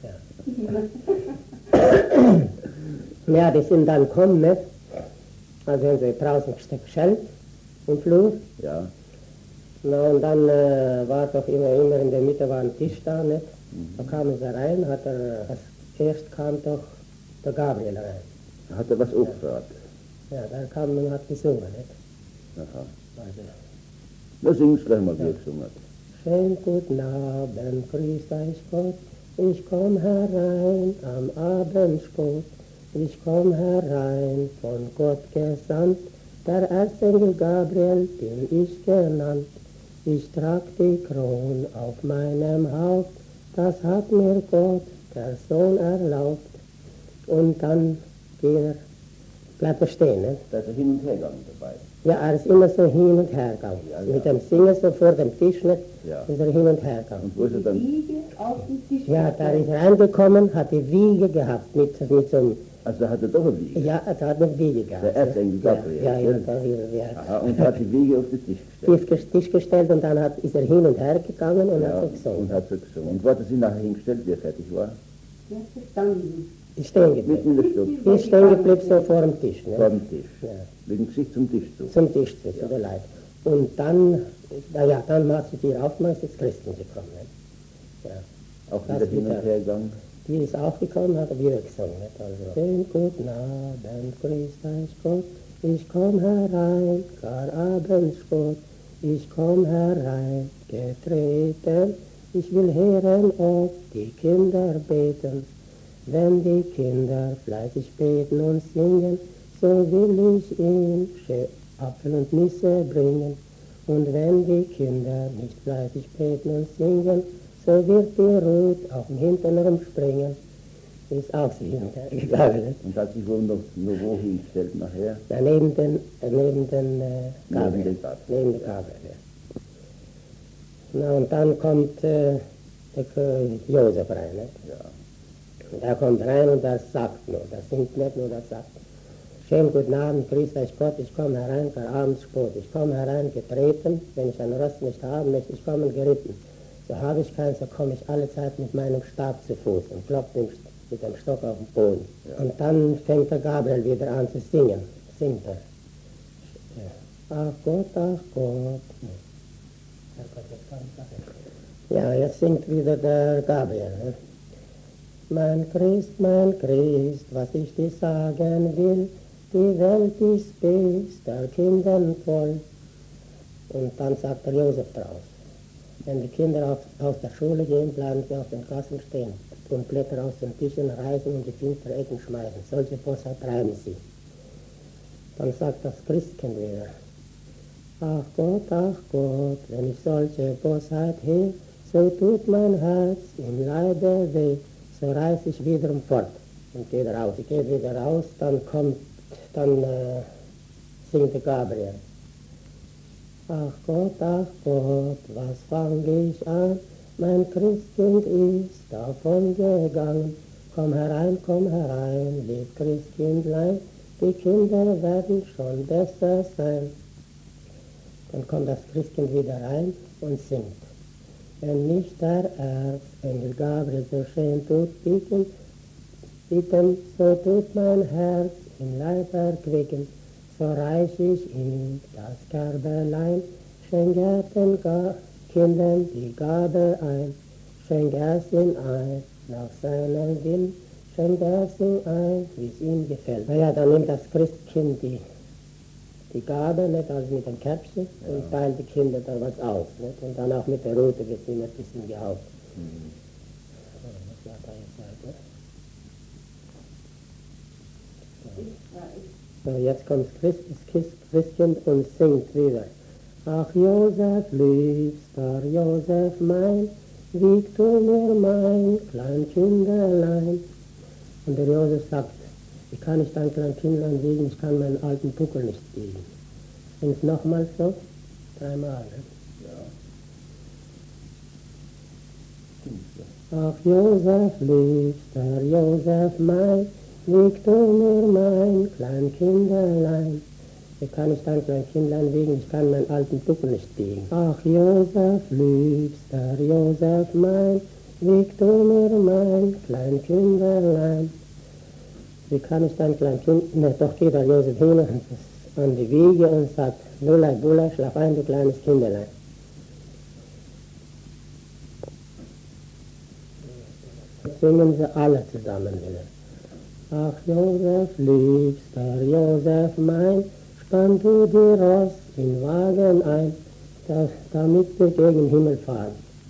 ja, die sind dann gekommen, ne? Also haben sie draußen geschellt im Flur. Ja, Na, und dann äh, war doch immer, immer in der Mitte war ein Tisch da, nicht? Da kamen sie rein, hat er, als erst kam doch der Gabriel rein. hat er was aufgefragt. Ja, da kam und hat gesungen, nicht? Aha. Also, Na, singen es gleich mal, wie er gesungen hat. schönen guten Abend, grüß euch Gott, ich komm herein am Abendspott, ich komm herein, von Gott gesandt, der Erzengel Gabriel bin ich genannt. Ich trag die Kron auf meinem Haupt, das hat mir Gott, der Sohn, erlaubt. Und dann geht er, bleibt er stehen, ne? Da ist er hin und her gegangen dabei. Ja, er ist immer so hin und her gegangen. Ja, ja. Mit dem Singen so vor dem Tisch, nicht? Ja. Ist er hin und her gegangen. Und wo ist er dann? Wiege auf den Tisch. Ja, da ist er reingekommen, hat die Wiege gehabt, mit, mit so einem, Also hat er doch eine Wiege. ja, er hat eine Wiege gehabt. Der Erzengel ja. Gabriel, Ja, ja, gell? da, ja, ja. Aha, und hat die Wiege auf den Tisch gestellt. Tisch, Tisch gestellt und dann hat, ist er hin und her gegangen und Ja, hat so und gesungen. hat so gesungen. Und wo hat er sie nachher hingestellt, wie er fertig war? Ja, verstanden. Ist stehen Mitten geblieben. in der Stube, Ist stehen geblieben so vor dem Tisch, vor ne? dem Tisch. Ja. Mit dem Gesicht zum Tisch zu. Zum Tisch zu, zu der Leib. Und dann, na ja, dann hat sie die aufgemacht, ist Christen gekommen, ne? Ja. Auch Das wieder hin wieder. und her gegangen. Die ist aufgekommen, hat er wieder gesungen. Nicht? Also, schönen guten Abend, grüß euch Gott, ich komm herein, gar Abendspott, ich komm herein, getreten, ich will hören, ob die Kinder beten. Wenn die Kinder fleißig beten und singen, so will ich ihm Apfel und Nüsse bringen. Und wenn die Kinder nicht fleißig beten und singen, so wird die Ruth auf dem Hintern rumspringen. Ist auch so hintergegangen. Und hat sich wohl noch, noch wo hingestellt nachher? Ja, neben den, äh, neben den äh, Gabriel. Neben den Gabriel. Neben den Gabriel, ja. Na, und dann kommt äh, der König Josef rein. Nicht? Ja. Und er kommt rein und er sagt nur, das singt nicht nur, das sagt. Schönen guten Abend, grüß euch Gott, ich komme herein, kein Abendssport. Ich komme herein, getreten, wenn ich ein Ross nicht haben möchte, ich komme geritten. So habe ich keins, so komme ich alle Zeit mit meinem Stab zu Fuß und klopfe mit dem Stock auf den Boden. Ja. Und dann fängt der Gabriel wieder an zu singen. Singt er. Ach Gott, ach Gott. Ja, jetzt singt wieder der Gabriel. Ne? Mein Christ, mein Christ, was ich dir sagen will, die Welt ist bester Kindern voll. Und dann sagt der Josef draus. Wenn die Kinder auf, aus der Schule gehen, bleiben sie auf den Gassen stehen und Blätter aus den Tischen reißen und die finstere Ecken schmeißen. Solche Bosheit treiben sie. Dann sagt das Christkind wieder. Ach Gott, ach Gott, wenn ich solche Bosheit hör, so tut mein Herz im Leibe weh, so reiß ich wiederum fort und geht raus. Ich gehe wieder raus, dann kommt, dann äh, singt der Gabriel. Ach Gott, ach Gott, was fang ich an? Mein Christkind ist davon gegangen. Komm herein, komm herein, lieb Christkindlein, die Kinder werden schon besser sein. Dann kommt das Christkind wieder rein und singt. Wenn nicht der Erzengel Gabriel so schön tut bitten, bitten, so tut mein Herz im Leib erquicken. So reich ich ihm das Kerbelein, schenk er den Ga- Kindern die Gabe ein, schenk er sie ein, nach seinem Willen, schenk er sie ein, wie es ihm gefällt. Naja, dann nimmt das Christkind die, die Gabe, nicht, also mit dem Käppchen, ja, und teilt die Kinder da was aus. Nicht? Und dann auch mit der Rute wird immer ein bisschen gehaut. Mhm. So, was war da jetzt halt, So, jetzt kommt Christ, das Christkind und singt wieder. Ach Josef, liebster Josef mein, wieg du mir mein klein Kinderlein. Und der Josef sagt, ich kann nicht ein klein Kindlein wiegen, ich kann meinen alten Buckel nicht wiegen. Sing's nochmal so, dreimal. Ne? Ja. Ach Josef, liebster Josef mein, wieg du mir mein klein Kinderlein. Ich kann nicht ein klein Kindlein wiegen, ich kann meinen alten Buckel nicht wiegen. Ach Josef, liebster Josef mein, wieg du mir mein klein Kinderlein. Wie kann ich ein klein Kind, ne, doch geht der Josef hin an die Wiege und sagt, Lullei, Bullei, schlaf ein, du kleines Kinderlein. Jetzt singen sie alle zusammen wieder. Ach Josef, liebster Josef mein, spann du die Ross in Wagen ein, da, damit wir gegen den Himmel fahren.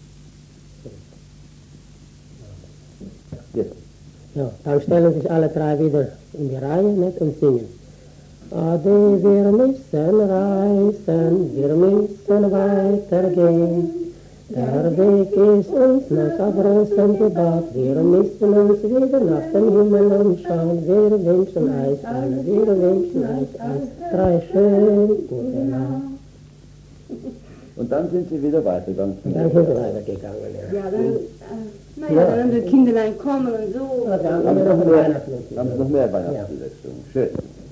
Ja, dann stellen sich alle drei wieder in die Reihe nicht, und singen. Ade, wir müssen reisen, wir müssen weitergehen. Der Weg ist uns nicht auf Rosen gebaut, wir müssen uns wieder nach dem Himmel umschauen. Wir wünschen euch alle, wir wünschen euch alle drei schön gute Nacht. Und dann sind sie wieder weitergegangen. Und dann sind sie weitergegangen, ja. Ja, dann, äh, naja, ja, dann die Kinderlein kommen und so. Ja, dann haben wir wir noch noch mehr, Weihnachtslieder. haben wir noch mehr Weihnachtslieder gesungen. Schön.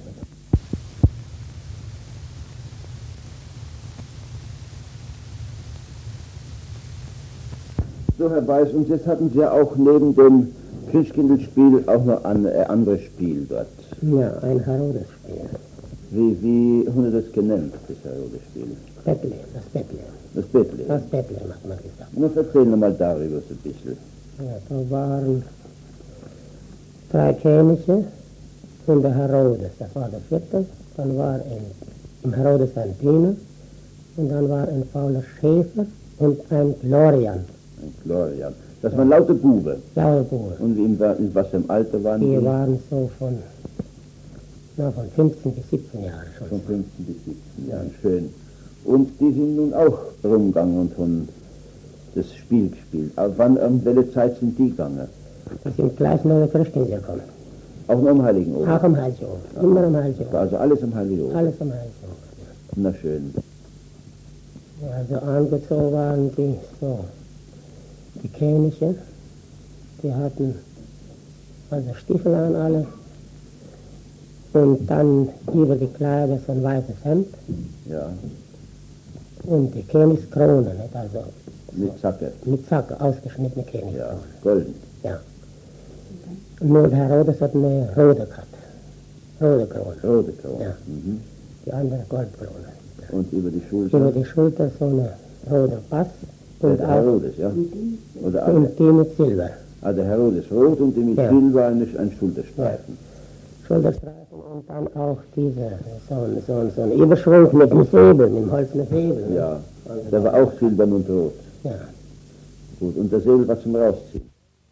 So, Herr Weiß, und jetzt hatten Sie ja auch neben dem Christkindlspiel auch noch ein äh, anderes Spiel dort. Ja, ein Herodes-Spiel. Wie, wie haben Sie das genannt, das Herodes-Spiel? Bethlehem, das Bethlehem. Das Bethlehem. Das Bethlehem hat man gesagt. Na, erzählen wir mal darüber so ein bisschen. Ja, da waren drei Könige und der Herodes, das war der vierte. Dann war ein, im Herodes ein Diener und dann war ein fauler Schäfer und ein Glorian. Ein Glorian. Das waren lauter Bube. Lauter Bube. Und in, in was für einem Alter waren die? Die waren so von, na, von fünfzehn bis siebzehn Jahren schon. Von fünfzehn bis siebzehn Jahren, schön. Und die sind nun auch rumgegangen und haben das Spiel gespielt. Aber wann, um welche Zeit sind die gegangen? Die sind gleich nach der Christkind gekommen. Auch noch am Heiligen Abend? Auch am Heiligen Abend. Immer am Heiligen Abend. Also alles am Heiligen Abend? Alles am Heiligen Abend. Na schön. Ja, also angezogen waren die so. Die Könige, die hatten also Stiefel an alle Und dann über die Kleider so ein weißes Hemd Ja, und die Königskrone, nicht? Also mit Zacke. mit Zacke, ausgeschnittene Ja, Königskrone. golden. Ja. Nur der Herodes hat eine rote gehabt. Rote Krone. Rote Krone. Ja. Mhm. Die andere Goldkrone. Und über die Schulter. Über die Schulter so eine rote Pass und der auch Herodes, ja? Oder alle. und die mit Silber. Ah, der Herodes rot und die mit Ja. Silber ein, ein Schulterstreifen. Schulterstreifen und dann auch diese, so, ein- so, ein- so ein Überschwung mit dem Säbel, mit dem Holz mit Säbel. ne? Ja, der war auch silbern und rot. Ja. Gut, und der Säbel war zum Rausziehen.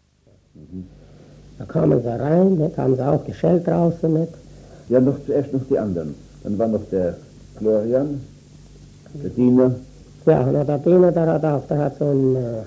Da kamen sie rein, nicht? Haben sie auch geschellt draußen, nicht? Ja, noch zuerst noch die anderen. Dann war noch der Florian, der Diener. Ja, und der Diener, der hat auch, der hat so ein, äh,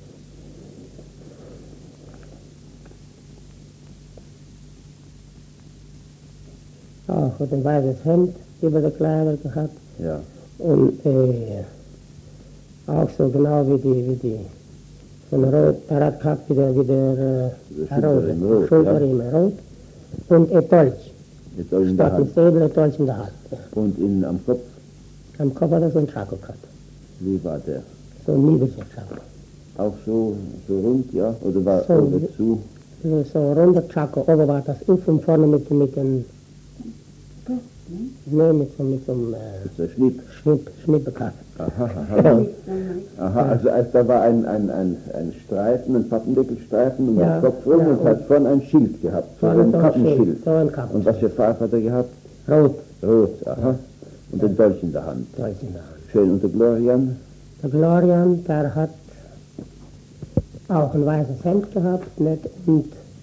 auch mit ein weißes Hemd über die Kleider gehabt Ja, und äh, auch so genau wie die, wie die, so ein Rot, der hat gehabt wie der, wie der, äh, Der Herodes, Schulterriemen rot, Schulterriemen rot und ein Dolch, mit Dolch in der statt ein Hand. Säbel, ein Dolch in der Hand. Ja. Und in, am Kopf, Am Kopf hat er so ein Schako gehabt, wie war der? so ein niedriger Schako. Auch so, so rund, ja? Oder war So, oben zu? So, so ein runder Schako, oben war das auf und vorne mit, mit dem, nee, mit so, mit so einem, äh, So ein Schnitt. Schnipp, Schnippe gehabt. Aha, aha. Aha, also, also da war ein, ein, ein, ein Streifen, ein Pappendeckelstreifen um Ja, den Kopf rum ja, und hat vorne ein Schild gehabt, so Vorne ein so ein Kappenschild. Schild, so ein Kappen. Und was für Farbe hat er gehabt? Rot, Rot, aha. Und den Dolch in der Hand. Dolch in der Hand. Schön. Und der Glorian? Der Glorian, der hat auch ein weißes Hemd gehabt, nicht? Und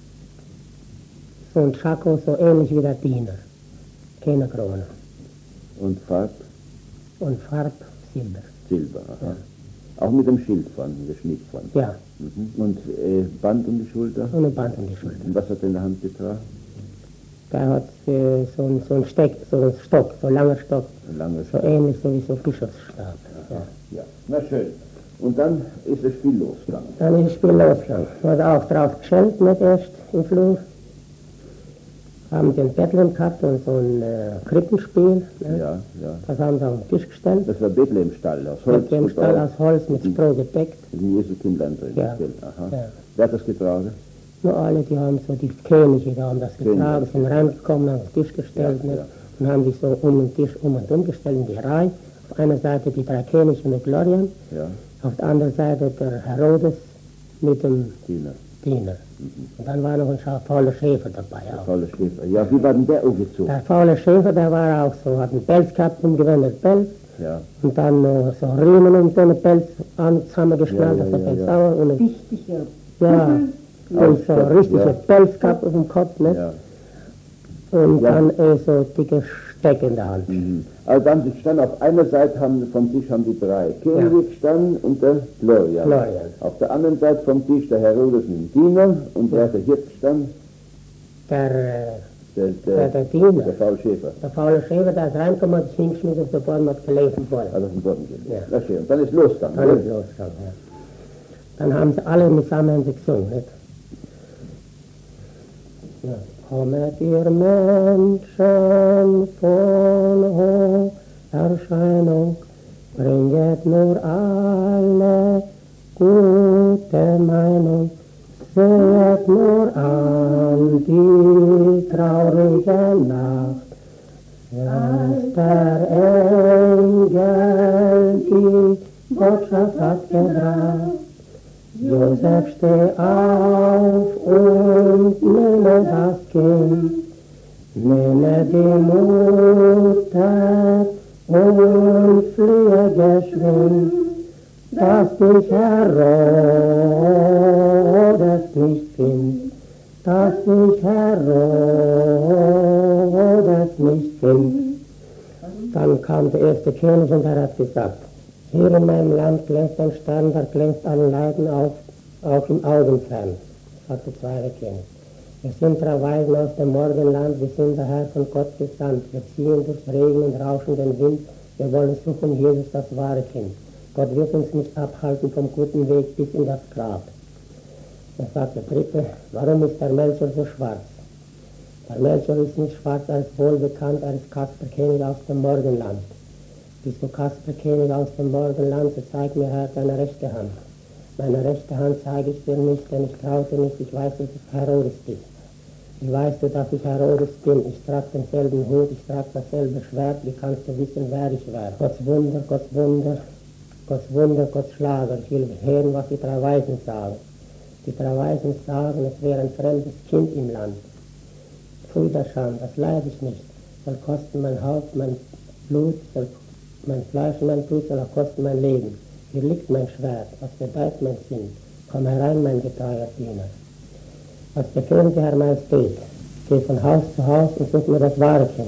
so ein Schako, so ähnlich wie der Diener. Keine Krone. Und Farb? Und Farb Silber. Silber, aha. Auch mit dem Schild vorne, der Schnitt vorne. Ja, Mhm. Und äh, Band um die Schulter? und ein Band um die Schulter. Und was hat er in der Hand getragen? Der hat äh, so, ein, so ein Steck, so ein Stock, so ein langer Stock, Ein langer so Stab. ähnlich so wie so ein Bischofsstab. Ja. Ja, na schön. Und dann ist das Spiel losgegangen. Dann ist das Spiel losgegangen. Hat auch drauf geschellt, nicht erst im Flur. Haben den Betteln gehabt und so ein äh, Krippenspiel. Ne? Ja, ja. Das haben sie auf den Tisch gestellt. Das war Bethlehemstall aus Holz. Mit dem Stall aus Holz mit Stroh gedeckt. Mit dem Jesu-Kindlein drin. Ja. gestellt. Aha. Ja. Wer hat das getragen? Nur alle, die haben so, die Könige, die haben das getragen, sind reingekommen, haben den Tisch gestellt Ja, nicht? ja. Und haben sich so um den Tisch um und um gestellt in die Reihe. Auf einer Seite die drei Könige mit Glorian, Ja, auf der anderen Seite der Herodes mit dem Diener. Diener. Und dann war noch ein Scha- fauler Schäfer dabei auch. Paulus Schäfer. Ja, wie war denn der umgezogen? Der faule Schäfer, der war auch so, hat einen Pelz gehabt, umgewendet Pelz, Ja, und dann äh, so Riemen um den Pelz an, zusammengeschnallt, Ja, ja, das hat ja, ein ja. Sauer und ein, Wichtig, ja. ja, und so Ja. richtige Pelz gehabt auf dem Kopf, ne? ja. Und Ja. dann äh, so dicke Steck in der Hand. Mhm. Also dann stand auf einer Seite haben, vom Tisch haben die drei Könige gestanden und der Glorian. Glorian. Auf der anderen Seite vom Tisch der Herodes mit dem Diener und wer hat der Hirt gestanden? Der, äh, Der, der, der, der Diener, der Paul Schäfer. der faule Schäfer, der ist reingekommen, hat sich hingeschmissen auf den Boden, hat gelesen worden. Also auf den Boden gehen. Ja. Na schön. Und dann ist losgegangen. Dann oder? ist losgegangen, ja. Dann haben sie alle zusammen gesungen, nicht? Ja. Kommet ihr Menschen von hoher Erscheinung, bringet nur alle gute Meinung, seht nur an die traurige Nacht, als der Engel die Botschaft hat gebracht. Josef, steh auf und nehme das Kind, nehme die Mutter und fliehe geschwind, dass dich Herodes nicht findet, dass dich Herodes nicht findet. Dann kam der erste König und er hat gesagt, hier in meinem Land glänzt ein Stern, der glänzt allen Leiden auf, auch im Augenfern, sagt der zweite König. Wir sind drei Weisen aus dem Morgenland, wir sind der Herr von Gott gesandt. Wir ziehen durch Regen und rauschenden Wind, wir wollen suchen Jesus, das wahre Kind. Gott wird uns nicht abhalten vom guten Weg bis in das Grab. Dann sagt der dritte, warum ist der Melchior so schwarz? Der Melchior ist nicht schwarz, er ist wohl bekannt, er ist Kasperkönig aus dem Morgenland. Bist du Kasperkönig aus dem Morgenland, so zeig mir Herr deine rechte Hand. Meine rechte Hand zeige ich dir nicht, denn ich traute nicht, ich weiß, dass ich Herodes bin. Wie weißt du, dass ich Herodes bin? Ich trage denselben Hut, ich trage dasselbe Schwert, wie kannst du wissen, wer ich war? Gottes Wunder, Gottes Wunder, Gottes Wunder, Gottes Schlager, ich will hören, was die drei Weisen sagen. Die drei Weisen sagen, es wäre ein fremdes Kind im Land. Pfui der Scham, das leide ich nicht, soll kosten mein Haupt, mein Blut, soll mein Fleisch und mein Blut soll auch kosten mein Leben. Hier liegt mein Schwert, was bedeutet mein Sinn? Komm herein, mein getreuer Diener. Was befehlen Sie, Herr Majestät? Geh von Haus zu Haus und such mir das wahre Kind.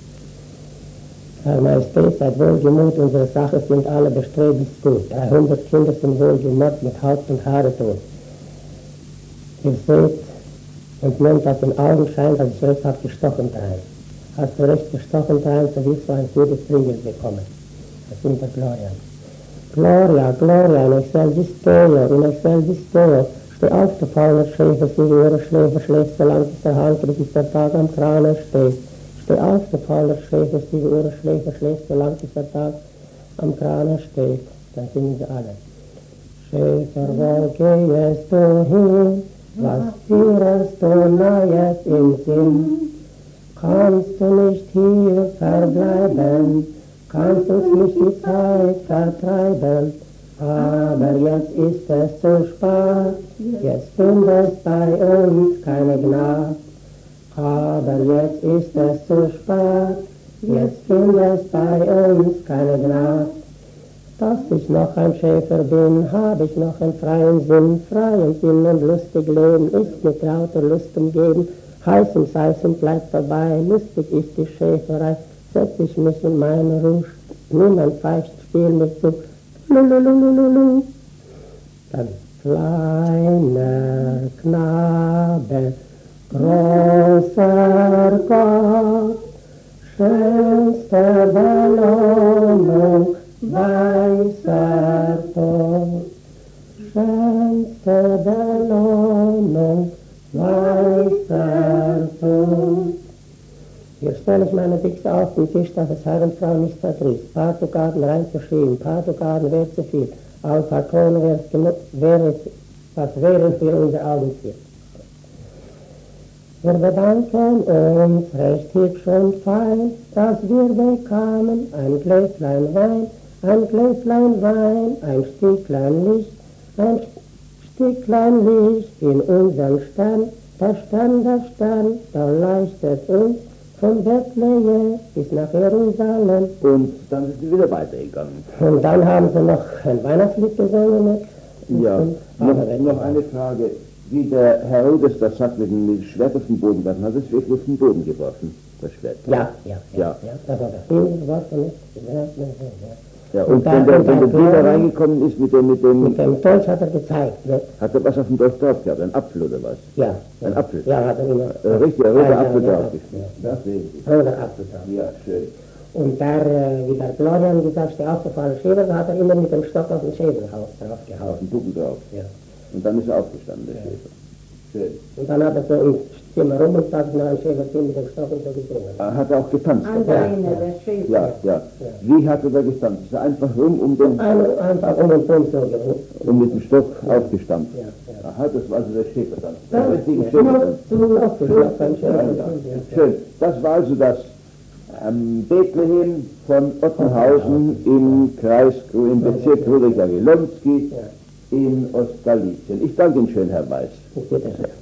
Herr Majestät, seid wohlgemut, unsere Sache sind alle bestreblich gut. dreihundert Kinder sind wohlgemut, mit Haupt und Haare tot. Ihr seht und nehmt aus den Augen scheint, dass ich recht habe gestochen drein. Hast du recht gestochen drein, so wirst du ein gutes Prügel bekommen. Das sind der Gloria. Gloria, Gloria, in Excel Distorio, in Excel Distorio. Steh auf, du fauler Schläfer, sie ihre Schläfer schläft, solange bis der Handgriff bis der Tag am Krane steht. Steh auf, du fauler Schläfer, sie ihre Schläfer schläft, solange bis der Tag am Krane steht. Dann singen sie alle. Schäfer, wo gehst du hin? Was führst du Neues im Sinn? Kannst du nicht hier verbleiben? Kannst uns nicht die Zeit vertreiben? Aber jetzt ist es zu spät, jetzt findest bei uns keine Gnade. Aber jetzt ist es zu spät, jetzt findest bei uns keine Gnade. Dass ich noch ein Schäfer bin, habe ich noch einen freien Sinn, freien Sinn und lustig leben, ist mit lauter Lust umgeben, heiß und Salz und bleibt dabei, lustig ist die Schäferei, setz ich mich in meine Ruhe, nimm ein Pfeifchen, spiel mir zu, lululululu. Dann kleiner Knabe, großer Gott, schönste Belohnung, weißer Tod, schönste Belohnung, weißer Tod. Hier stelle ich meine Büchse auf den Tisch, dass es Herr und Frau nicht verdrießt. Patogarten reinzuschrieben, Patogarten wäre zu viel, Alphatone wäre es genug, wäre es, was wären für unser Augenziel. Wir bedanken uns recht hübsch und fein, dass wir bekamen ein Gläslein Wein, ein Gläslein Wein, ein Stücklein Licht, ein Stücklein Licht in unserem Stern, der Stern, der Stern, der leuchtet uns von Bethlehem bis nach Jerusalem. Und dann sind sie wieder weitergegangen. Und dann haben sie noch ein Weihnachtslied gesungen. Ja, noch, noch eine Frage. Wie der Herodes das sagt, mit dem Schwert auf den Boden werfen, hat es wirklich auf den Boden geworfen, das Schwert? Ja, ja, ja. ja. ja. Das war das Wort nicht. Ja, ja, und, und wenn der, wenn der Diener reingekommen ist mit dem, mit dem... Mit dem Dolch hat er gezeigt. Ne? Hat er was auf dem Dolch drauf gehabt? Ein Apfel oder was? Ja. Ein ja. Apfel? Ja, hat er immer... Äh, richtig, ein roter ja, Apfel ja, drauf. Ja, ja. Das sehen Sie. Roter Apfel drauf. Ja, schön. Und der, wie der Florian gesagt, steh auf, du fauler Schäfer, da hat er immer mit dem Stock auf den Schäfer drauf gehauen. Auf den Buckel drauf. Ja. Und dann ist er aufgestanden, der ja. Schäfer. Schön. Und dann hat er so im Zimmer rum und sagt, na, ein Schäfer mit dem Stock und so gesungen. Er hat auch getanzt. An der Eine, der Schäfer. Ja, ja, ja. Wie hat er da getanzt? Ist er einfach rum um den... Ein, einfach um und um so gewusst. Und mit dem Stock ja. aufgestampft. Ja, ja. Aha, das war also der Schäfertanz. Ja, Der richtige ja. Schäfertanz. Zu noch, zu noch, beim Ja, ja. Schön. Das war also das ähm, Bethlehem von Ottenhausen im Kreis, im Bezirk Rudolf-Jagiellonski in Ostgalizien. Ich danke Ihnen schön, Herr Weiß. Bitte schön.